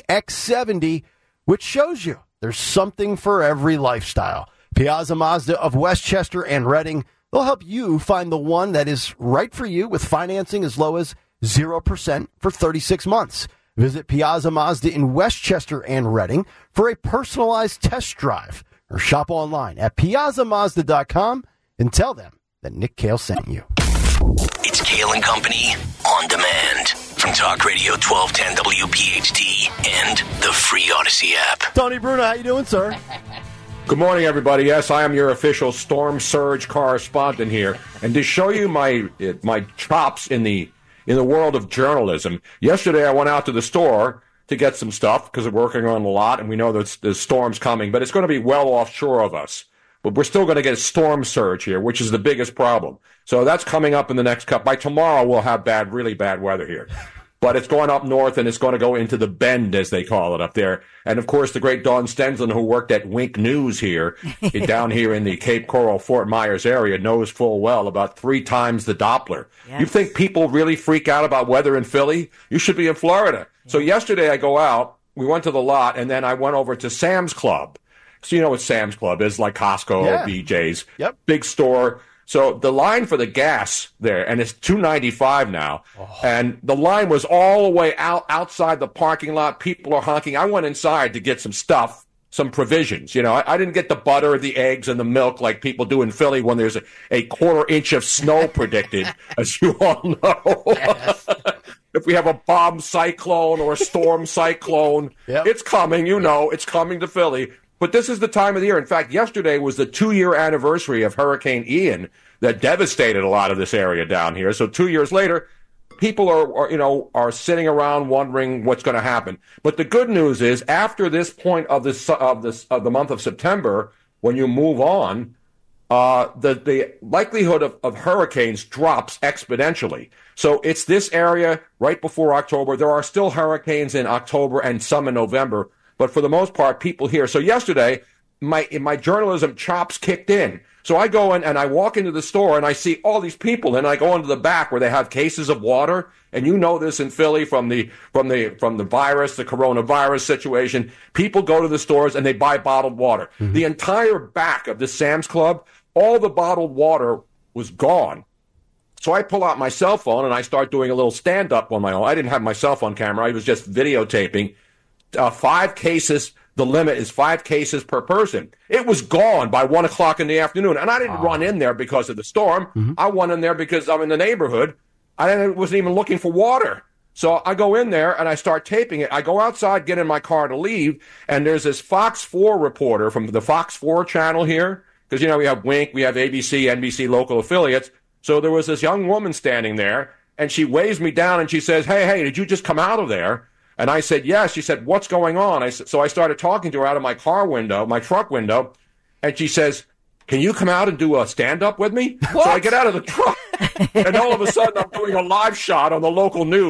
CX-70, which shows you there's something for every lifestyle. Piazza Mazda of Westchester and Reading. They'll help you find the one that is right for you with financing as low as 0% for 36 months. Visit Piazza Mazda in Westchester and Reading for a personalized test drive or shop online at piazzamazda.com and tell them that Nick Kale sent you. It's Kale and Company on demand from Talk Radio 1210 WPHT and the free Odyssey app. Tony Bruno, how you doing, sir? Good morning, everybody. Yes, I am your official storm surge correspondent here, and to show you my chops in the world of journalism. Yesterday, I went out to the store to get some stuff because we're working on a lot, and we know that the storm's coming, but it's going to be well offshore of us. But we're still going to get a storm surge here, which is the biggest problem. So that's coming up in the next couple. By tomorrow, we'll have really bad weather here. But it's going up north, and it's going to go into the bend, as they call it up there. And, of course, the great Dawn Stensland, who worked at Wink News here, down here in the Cape Coral, Fort Myers area, knows full well about 3 times the Doppler. Yes. You think people really freak out about weather in Philly? You should be in Florida. So yesterday I go out, we went to the lot, and then I went over to Sam's Club. So you know what Sam's Club is, like Costco or BJ's. Yep. Big store. So the line for the gas there, and it's $2.95 now, and the line was all the way outside the parking lot. People are honking. I went inside to get some stuff, some provisions. You know, I didn't get the butter, the eggs, and the milk like people do in Philly when there's a quarter inch of snow predicted, as you all know. Yes. If we have a bomb cyclone or a storm cyclone, it's coming, it's coming to Philly. But this is the time of the year. In fact, yesterday was the 2-year anniversary of Hurricane Ian that devastated a lot of this area down here. So 2 years later, people are sitting around wondering what's going to happen. But the good news is, after this point of the month of September, when you move on, the likelihood of hurricanes drops exponentially. So it's this area right before October. There are still hurricanes in October and some in November. But for the most part, people here. So yesterday, my journalism chops kicked in. So I go in and I walk into the store and I see all these people, and I go into the back where they have cases of water. And you know this in Philly from the virus, the coronavirus situation. People go to the stores and they buy bottled water. Mm-hmm. The entire back of the Sam's Club, all the bottled water was gone. So I pull out my cell phone and I start doing a little stand-up on my own. I didn't have my cell phone camera. I was just videotaping. 5 cases, the limit is 5 cases per person. It was gone by 1 o'clock in the afternoon. And I didn't run in there because of the storm. Mm-hmm. I went in there because I'm in the neighborhood. I wasn't even looking for water. So I go in there and I start taping it. I go outside, get in my car to leave, and there's this Fox 4 reporter from the Fox 4 channel here. Because, we have Wink, we have ABC, NBC local affiliates. So there was this young woman standing there, and she waves me down and she says, hey, did you just come out of there? And I said, yes. She said, what's going on? So I started talking to her out of my car window, my truck window, and she says, can you come out and do a stand-up with me? What? So I get out of the truck, and all of a sudden I'm doing a live shot on the local news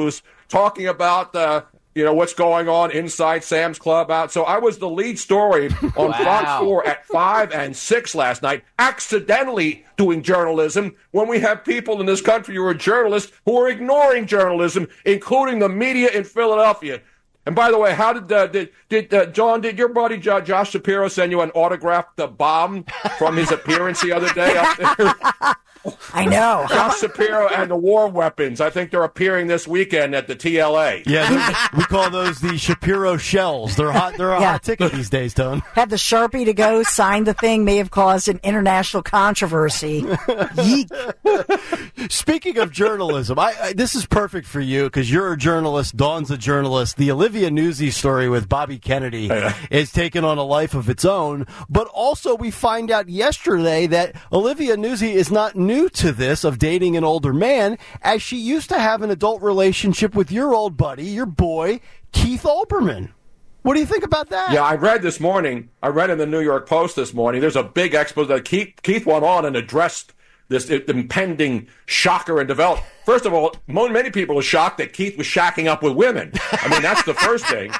talking about what's going on inside Sam's Club out. So I was the lead story on Fox 4 at 5 and 6 last night, accidentally doing journalism when we have people in this country who are journalists who are ignoring journalism, including the media in Philadelphia. And by the way, how did John, did your buddy Josh Shapiro send you an autographed bomb from his appearance the other day up there? I know. Josh Shapiro and the war weapons. I think they're appearing this weekend at the TLA. Yeah, we call those the Shapiro shells. They're hot. They're a hot ticket these days, Tone. Had the Sharpie to go sign the thing may have caused an international controversy. Speaking of journalism, this is perfect for you because you're a journalist. Dawn's a journalist. The Olivia Nuzzi story with Bobby Kennedy is taking on a life of its own. But also, we find out yesterday that Olivia Nuzzi is not new to this of dating an older man, as she used to have an adult relationship with your old buddy, your boy, Keith Olbermann. What do you think about that? Yeah, I read in the New York Post this morning, there's a big expose that Keith went on and addressed this impending shocker and development. First of all, many people are shocked that Keith was shacking up with women. I mean, that's the first thing.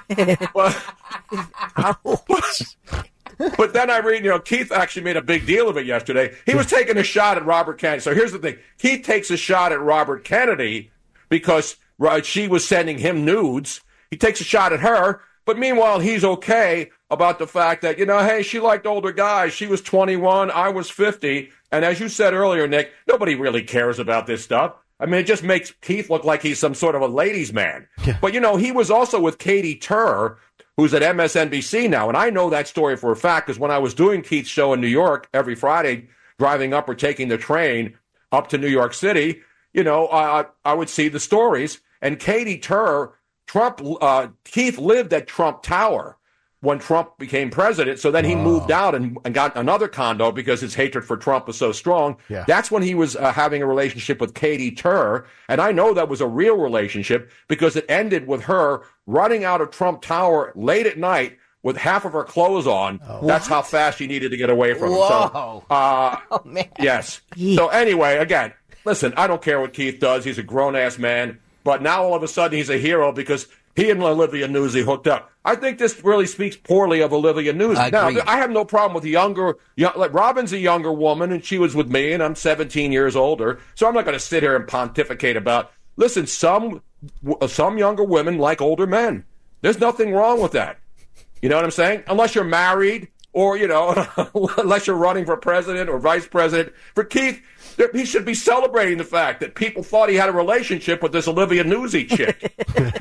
But then I read, Keith actually made a big deal of it yesterday. He was taking a shot at Robert Kennedy. So here's the thing. Keith takes a shot at Robert Kennedy because she was sending him nudes. He takes a shot at her. But meanwhile, he's okay about the fact that, hey, she liked older guys. She was 21. I was 50. And as you said earlier, Nick, nobody really cares about this stuff. I mean, it just makes Keith look like he's some sort of a ladies' man. Yeah. But, he was also with Katie Tur, who's at MSNBC now. And I know that story for a fact because when I was doing Keith's show in New York every Friday, driving up or taking the train up to New York City, I would see the stories. And Katie Tur, Keith lived at Trump Tower when Trump became president. So then he moved out and got another condo because his hatred for Trump was so strong. Yeah. That's when he was having a relationship with Katie Tur. And I know that was a real relationship because it ended with her running out of Trump Tower late at night with half of her clothes on. That's how fast she needed to get away from him. So, oh, man. Yes. So anyway, again, listen, I don't care what Keith does. He's a grown-ass man. But now all of a sudden he's a hero because he and Olivia Nuzzi hooked up. I think this really speaks poorly of Olivia Nuzzi. Now, I have no problem with like Robin's a younger woman, and she was with me, and I'm 17 years older. So I'm not going to sit here and pontificate about, listen, some younger women like older men. There's nothing wrong with that. You know what I'm saying? Unless you're married or, unless you're running for president or vice president. For Keith, he should be celebrating the fact that people thought he had a relationship with this Olivia Nuzzi chick.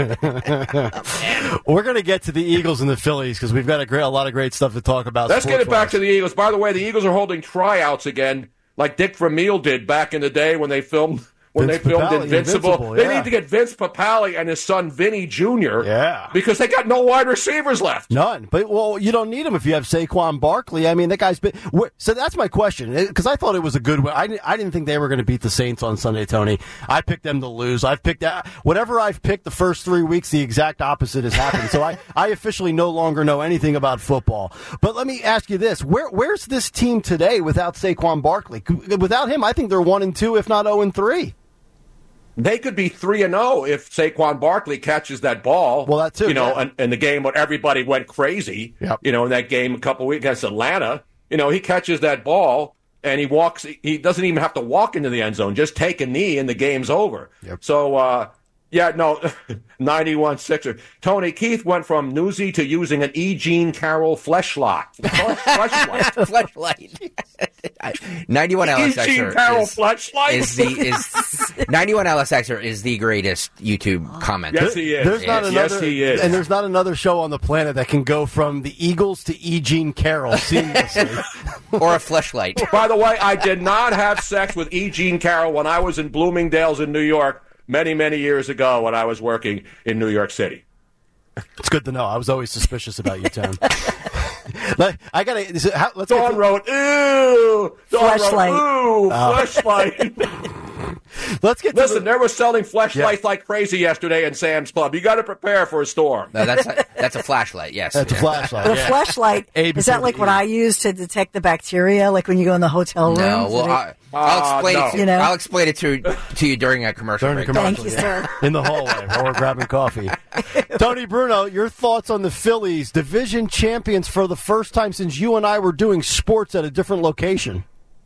We're going to get to the Eagles and the Phillies because we've got a lot of great stuff to talk about. Let's get it back to the Eagles. By the way, the Eagles are holding tryouts again, like Dick Vermeil did back in the day when they filmed Invincible. They need to get Vince Papale and his son Vinny Jr. Yeah, because they got no wide receivers left. None. But you don't need them if you have Saquon Barkley. I mean, that guy's been. So that's my question because I thought it was a good win. I didn't think they were going to beat the Saints on Sunday, Tony. I picked them to lose. I've picked whatever I've picked the first 3 weeks. The exact opposite has happened. So I officially no longer know anything about football. But let me ask you this: where's this team today without Saquon Barkley? Without him, I think they're 1-2, if not 0-3. They could be 3-0 if Saquon Barkley catches that ball. Well, that too. In the game when everybody went crazy. Yep. In that game a couple weeks against Atlanta. He catches that ball and he walks. He doesn't even have to walk into the end zone. Just take a knee and the game's over. Yep. So, 91 Sixer. Tony, Keith went from Nuzzi to using an E. Jean Carroll fleshlight. 91 E. Jean Carroll fleshlight is 91 LSXer is the greatest YouTube commenter. Yes, he is. Yes, he is. And there's not another show on the planet that can go from the Eagles to E. Jean Carroll seamlessly. Or a fleshlight. By the way, I did not have sex with E. Jean Carroll when I was in Bloomingdale's in New York. Many, many years ago when I was working in New York City. It's good to know. I was always suspicious about you, Tom. Dawn wrote, ooh! Fleshlight. Ooh, fleshlight. Let's get. Listen, they were selling fleshlights like crazy yesterday in Sam's Club. You got to prepare for a storm. No, that's a flashlight. Yes, that's a flashlight. But a flashlight, is that like what I use to detect the bacteria, like when you go in the hotel room? No, well, I'll explain it to you. I'll explain it to you during a commercial break. Thank you, sir. In the hallway while we're grabbing coffee. Tony Bruno, your thoughts on the Phillies, division champions for the first time since you and I were doing sports at a different location.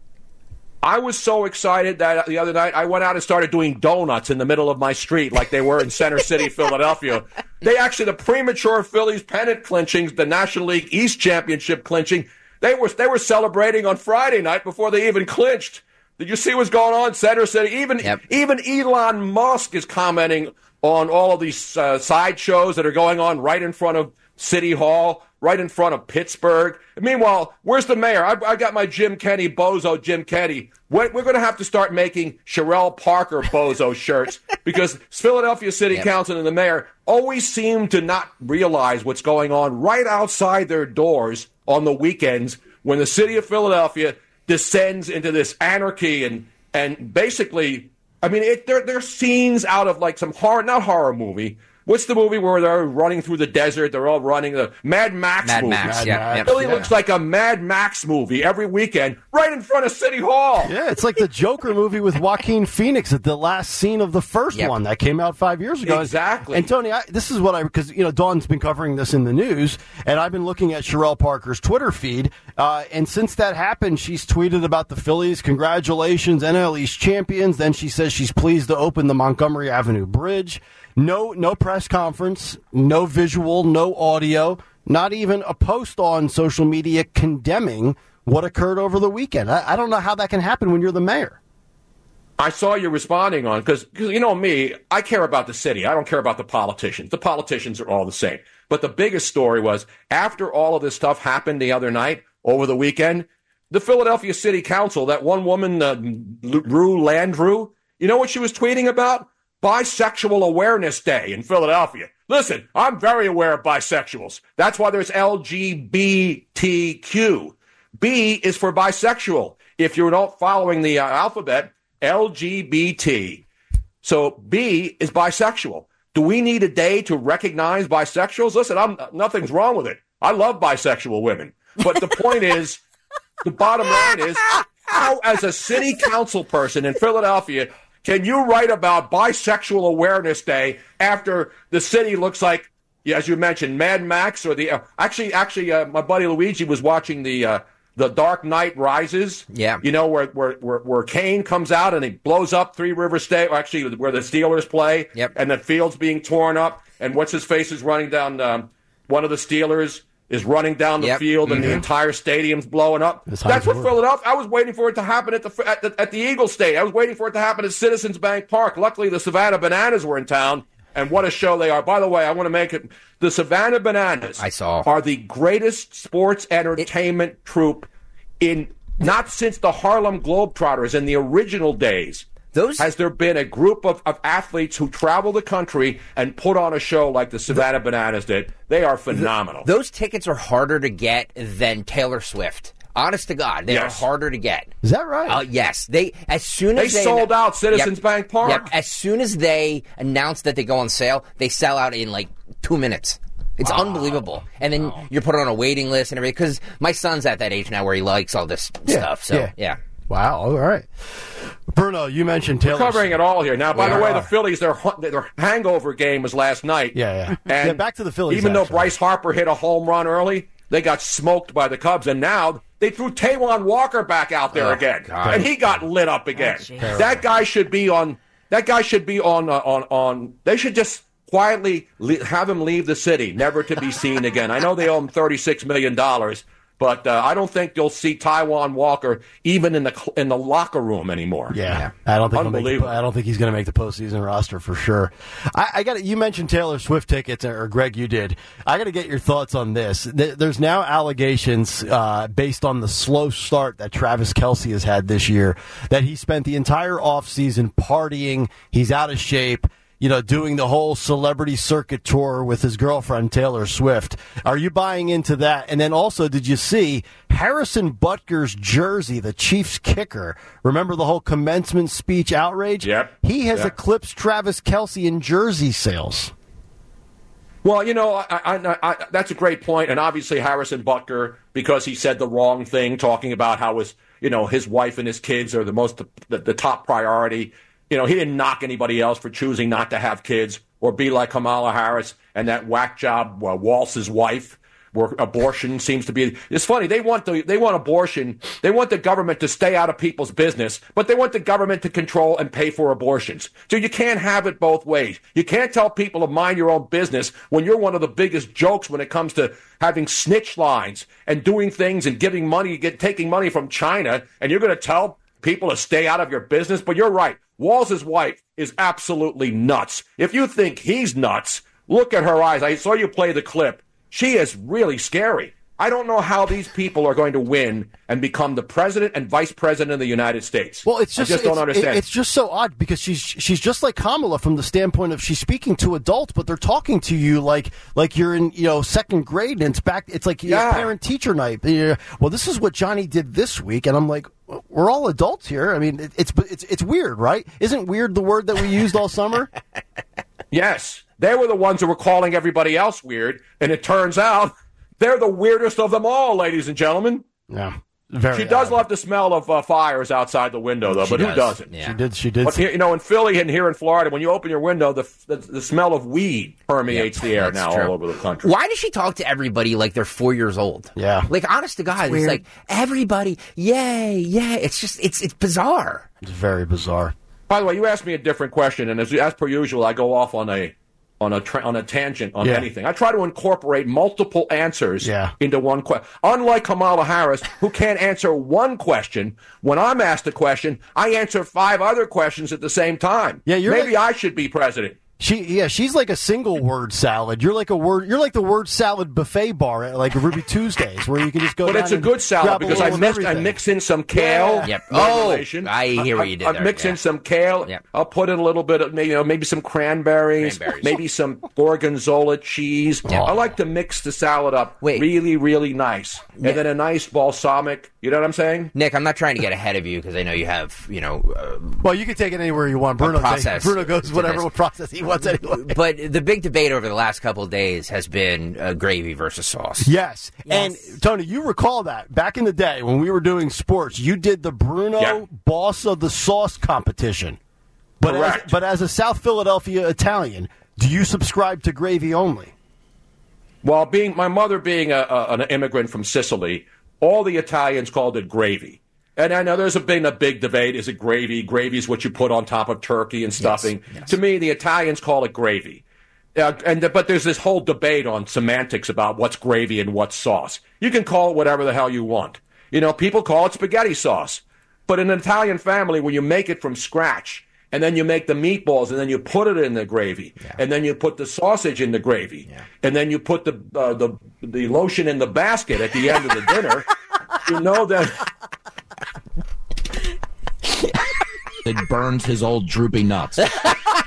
I was so excited that the other night I went out and started doing donuts in the middle of my street like they were in Center City, Philadelphia. The premature Phillies pennant clinchings, the National League East Championship clinching, they were celebrating on Friday night before they even clinched. Did you see what's going on in Center City? Even Elon Musk is commenting on all of these sideshows that are going on right in front of City Hall, right in front of Pittsburgh. And meanwhile, where's the mayor? I got my Jim Kenny, bozo Jim Kenny. We're going to have to start making Sherelle Parker bozo shirts because Philadelphia City Council and the mayor always seem to not realize what's going on right outside their doors on the weekends when the city of Philadelphia descends into this anarchy and basically, I mean, they're scenes out of like some not horror movie. What's the movie where they're running through the desert? They're all running the Mad Max movie. It really looks like a Mad Max movie every weekend right in front of City Hall. Yeah, it's like the Joker movie with Joaquin Phoenix at the last scene of the first one that came out 5 years ago. Exactly. And Tony, this is what because Dawn's been covering this in the news, and I've been looking at Sherelle Parker's Twitter feed, and since that happened, she's tweeted about the Phillies, congratulations, NL East champions. Then she says she's pleased to open the Montgomery Avenue Bridge. No press conference, no visual, no audio, not even a post on social media condemning what occurred over the weekend. I don't know how that can happen when you're the mayor. I saw you responding on, because you know me, I care about the city. I don't care about the politicians. The politicians are all the same. But the biggest story was, after all of this stuff happened the other night, over the weekend, the Philadelphia City Council, that one woman, Rue Landrieu, you know what she was tweeting about? Bisexual Awareness Day in Philadelphia. Listen, I'm very aware of bisexuals. That's why there's LGBTQ. B is for bisexual. If you're not following the alphabet, LGBT. So B is bisexual. Do we need a day to recognize bisexuals? Listen, nothing's wrong with it. I love bisexual women. But the point is, the bottom line is, how as a city council person in Philadelphia can you write about Bisexual Awareness Day after the city looks like, as you mentioned, Mad Max or the actually, my buddy Luigi was watching the Dark Knight Rises. Yeah, you know where Kane comes out and he blows up Three River State, or actually where the Steelers play. Yep. And the field's being torn up, and what's his face is running down. One of the Steelers is running down the field, and the entire stadium's blowing up. That's what Philadelphia. I was waiting for it to happen at the Eagle State. I was waiting for it to happen at Citizens Bank Park. Luckily, the Savannah Bananas were in town, and what a show they are. By the way, I want to make it the Savannah Bananas. Are the greatest sports entertainment troupe not since the Harlem Globetrotters in the original days. Has there been a group of athletes who travel the country and put on a show like the Savannah Bananas did? They are phenomenal. Those tickets are harder to get than Taylor Swift. Honest to God, they are harder to get. Is that right? Yes. They sold out Citizens Bank Park. Yep. As soon as they announce that they go on sale, they sell out in like 2 minutes. It's unbelievable. And then you're put on a waiting list and everything, because my son's at that age now where he likes all this stuff. So, yeah. Wow. All right. Bruno, you mentioned Taylor. We're covering it all here. Now, by the way, the Phillies, their hangover game was last night. Yeah. And back to the Phillies. Even though Bryce Harper hit a home run early, they got smoked by the Cubs. And now they threw Taijuan Walker back out there again. God. And he got lit up again. That guy should be on. They should just quietly have him leave the city, never to be seen again. I know they owe him $36 million. But I don't think you'll see Taijuan Walker even in the locker room anymore. Yeah. I don't think he's going to make the postseason roster for sure. You mentioned Taylor Swift tickets, or Greg, you did. I got to get your thoughts on this. There's now allegations based on the slow start that Travis Kelce has had this year that he spent the entire offseason partying. He's out of shape. doing the whole celebrity circuit tour with his girlfriend, Taylor Swift. Are you buying into that? And then also, did you see Harrison Butker's jersey, the Chiefs kicker? Remember the whole commencement speech outrage? Yep. He has eclipsed Travis Kelce in jersey sales. Well, I, that's a great point. And obviously Harrison Butker, because he said the wrong thing, talking about how his wife and his kids are the top priority. He didn't knock anybody else for choosing not to have kids or be like Kamala Harris and that whack job Walz's wife, where abortion seems to be. It's funny. They want abortion. They want the government to stay out of people's business, but they want the government to control and pay for abortions. So you can't have it both ways. You can't tell people to mind your own business when you're one of the biggest jokes when it comes to having snitch lines and doing things and giving money, taking money from China, and you're going to tell people to stay out of your business. But you're right. Walz's wife is absolutely nuts. If you think he's nuts, look at her eyes. I saw you play the clip. She is really scary. I don't know how these people are going to win and become the president and vice president of the United States. Well, I just don't understand. It's just so odd because she's just like Kamala from the standpoint of she's speaking to adults, but they're talking to you like you're in second grade, and it's like parent teacher night. Well, this is what Johnny did this week, and I'm like, we're all adults here. I mean, it's weird, right? Isn't weird the word that we used all summer? Yes. They were the ones who were calling everybody else weird, and it turns out they're the weirdest of them all, ladies and gentlemen. Yeah. She does love the smell of fires outside the window, though, but who doesn't? Yeah. She did. But, in Philly and here in Florida, when you open your window, the smell of weed permeates the air now all over the country. Why does she talk to everybody like they're 4 years old? Yeah. Like, honest to God, it's like, everybody, yay. It's just, it's bizarre. It's very bizarre. By the way, you asked me a different question, and as per usual, I go off on a tangent on anything. I try to incorporate multiple answers into one question. Unlike Kamala Harris, who can't answer one question, when I'm asked a question, I answer 5 other questions at the same time. Yeah, maybe I should be president. She's like a single word salad. You're like the word salad buffet bar at like Ruby Tuesdays, where you can just go. But down it's a good salad because I mix in some kale. Yep. Oh, I hear what you did there. I mix in some kale. Yep. I'll put in a little bit of maybe some cranberries, maybe some gorgonzola cheese. Yep. I like to mix the salad up really, really nice, and then a nice balsamic. You know what I'm saying, Nick? I'm not trying to get ahead of you because I know you have well, you can take it anywhere you want. Bruno goes whatever process he wants anyway. But the big debate over the last couple of days has been gravy versus sauce. Yes. And Tony, you recall that back in the day when we were doing sports, you did the Bruno Boss of the Sauce competition. But as a South Philadelphia Italian, do you subscribe to gravy only? Well, my mother being an immigrant from Sicily, all the Italians called it gravy. And I know there's been a big debate. Is it gravy? Gravy is what you put on top of turkey and stuffing. Yes. To me, the Italians call it gravy. But there's this whole debate on semantics about what's gravy and what's sauce. You can call it whatever the hell you want. People call it spaghetti sauce. But in an Italian family, when you make it from scratch, and then you make the meatballs, and then you put it in the gravy, and then you put the sausage in the gravy, and then you put the lotion in the basket at the end of the dinner, you know that... It burns his old droopy nuts. You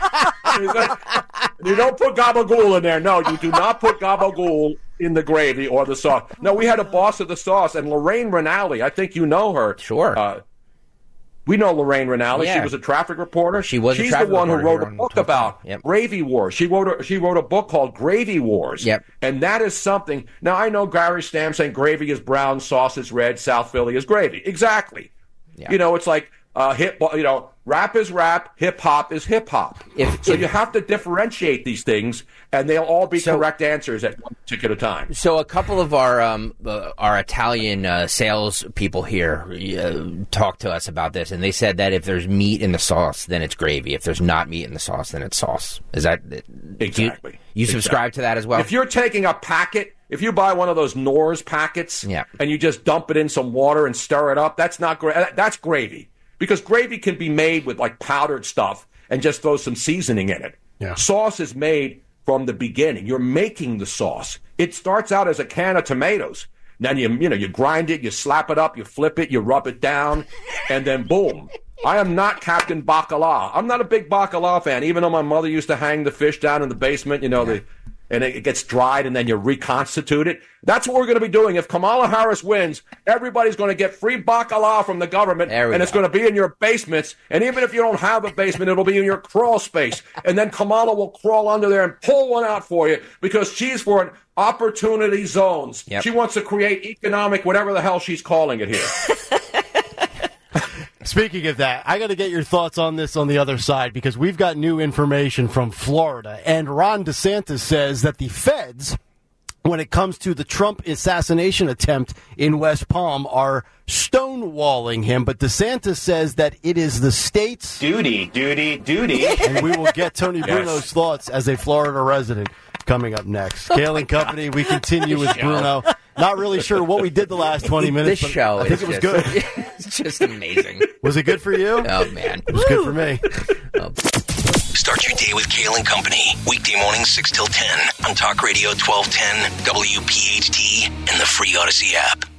don't put gabagool in there. No, you do not put gabagool in the gravy or the sauce. No, we had a boss of the sauce, and Lorraine Rinaldi, I think you know her. Sure. We know Lorraine Rinaldi. Yeah. She was a traffic reporter. She's the one who wrote a book about Gravy Wars. She wrote a book called Gravy Wars. Yep. And that is something. Now, I know Gary Stam saying gravy is brown, sauce is red, South Philly is gravy. Exactly. Yeah. It's like rap is rap, hip hop is hip hop. So you have to differentiate these things, and they'll all be correct answers at one particular time. So a couple of our Italian sales people here talked to us about this, and they said that if there's meat in the sauce, then it's gravy. If there's not meat in the sauce, then it's sauce. Is that exactly? You subscribe to that as well? If you're taking a packet. If you buy one of those Knorr's packets and you just dump it in some water and stir it up, that's not that's gravy. Because gravy can be made with like powdered stuff and just throw some seasoning in it. Yeah. Sauce is made from the beginning. You're making the sauce. It starts out as a can of tomatoes. Then you grind it, you slap it up, you flip it, you rub it down, and then boom. I am not Captain Bacala. I'm not a big Bacala fan, even though my mother used to hang the fish down in the basement, and it gets dried and then you reconstitute it. That's what we're going to be doing. If Kamala Harris wins, everybody's going to get free bacala from the government, and it's going to be in your basements. And even if you don't have a basement, it'll be in your crawl space. And then Kamala will crawl under there and pull one out for you because she's for an opportunity zones. Yep. She wants to create economic, whatever the hell she's calling it here. Speaking of that, I got to get your thoughts on this on the other side because we've got new information from Florida. And Ron DeSantis says that the feds, when it comes to the Trump assassination attempt in West Palm, are stonewalling him. But DeSantis says that it is the state's duty. And we will get Tony Bruno's thoughts as a Florida resident coming up next. Kale and Company, we continue with Bruno. Not really sure what we did the last 20 minutes. This show, I think it was good. It's just amazing. Was it good for you? Oh, man. It was good for me. Start your day with Kale and Company. Weekday mornings 6 till 10 on Talk Radio 1210, WPHT, and the free Odyssey app.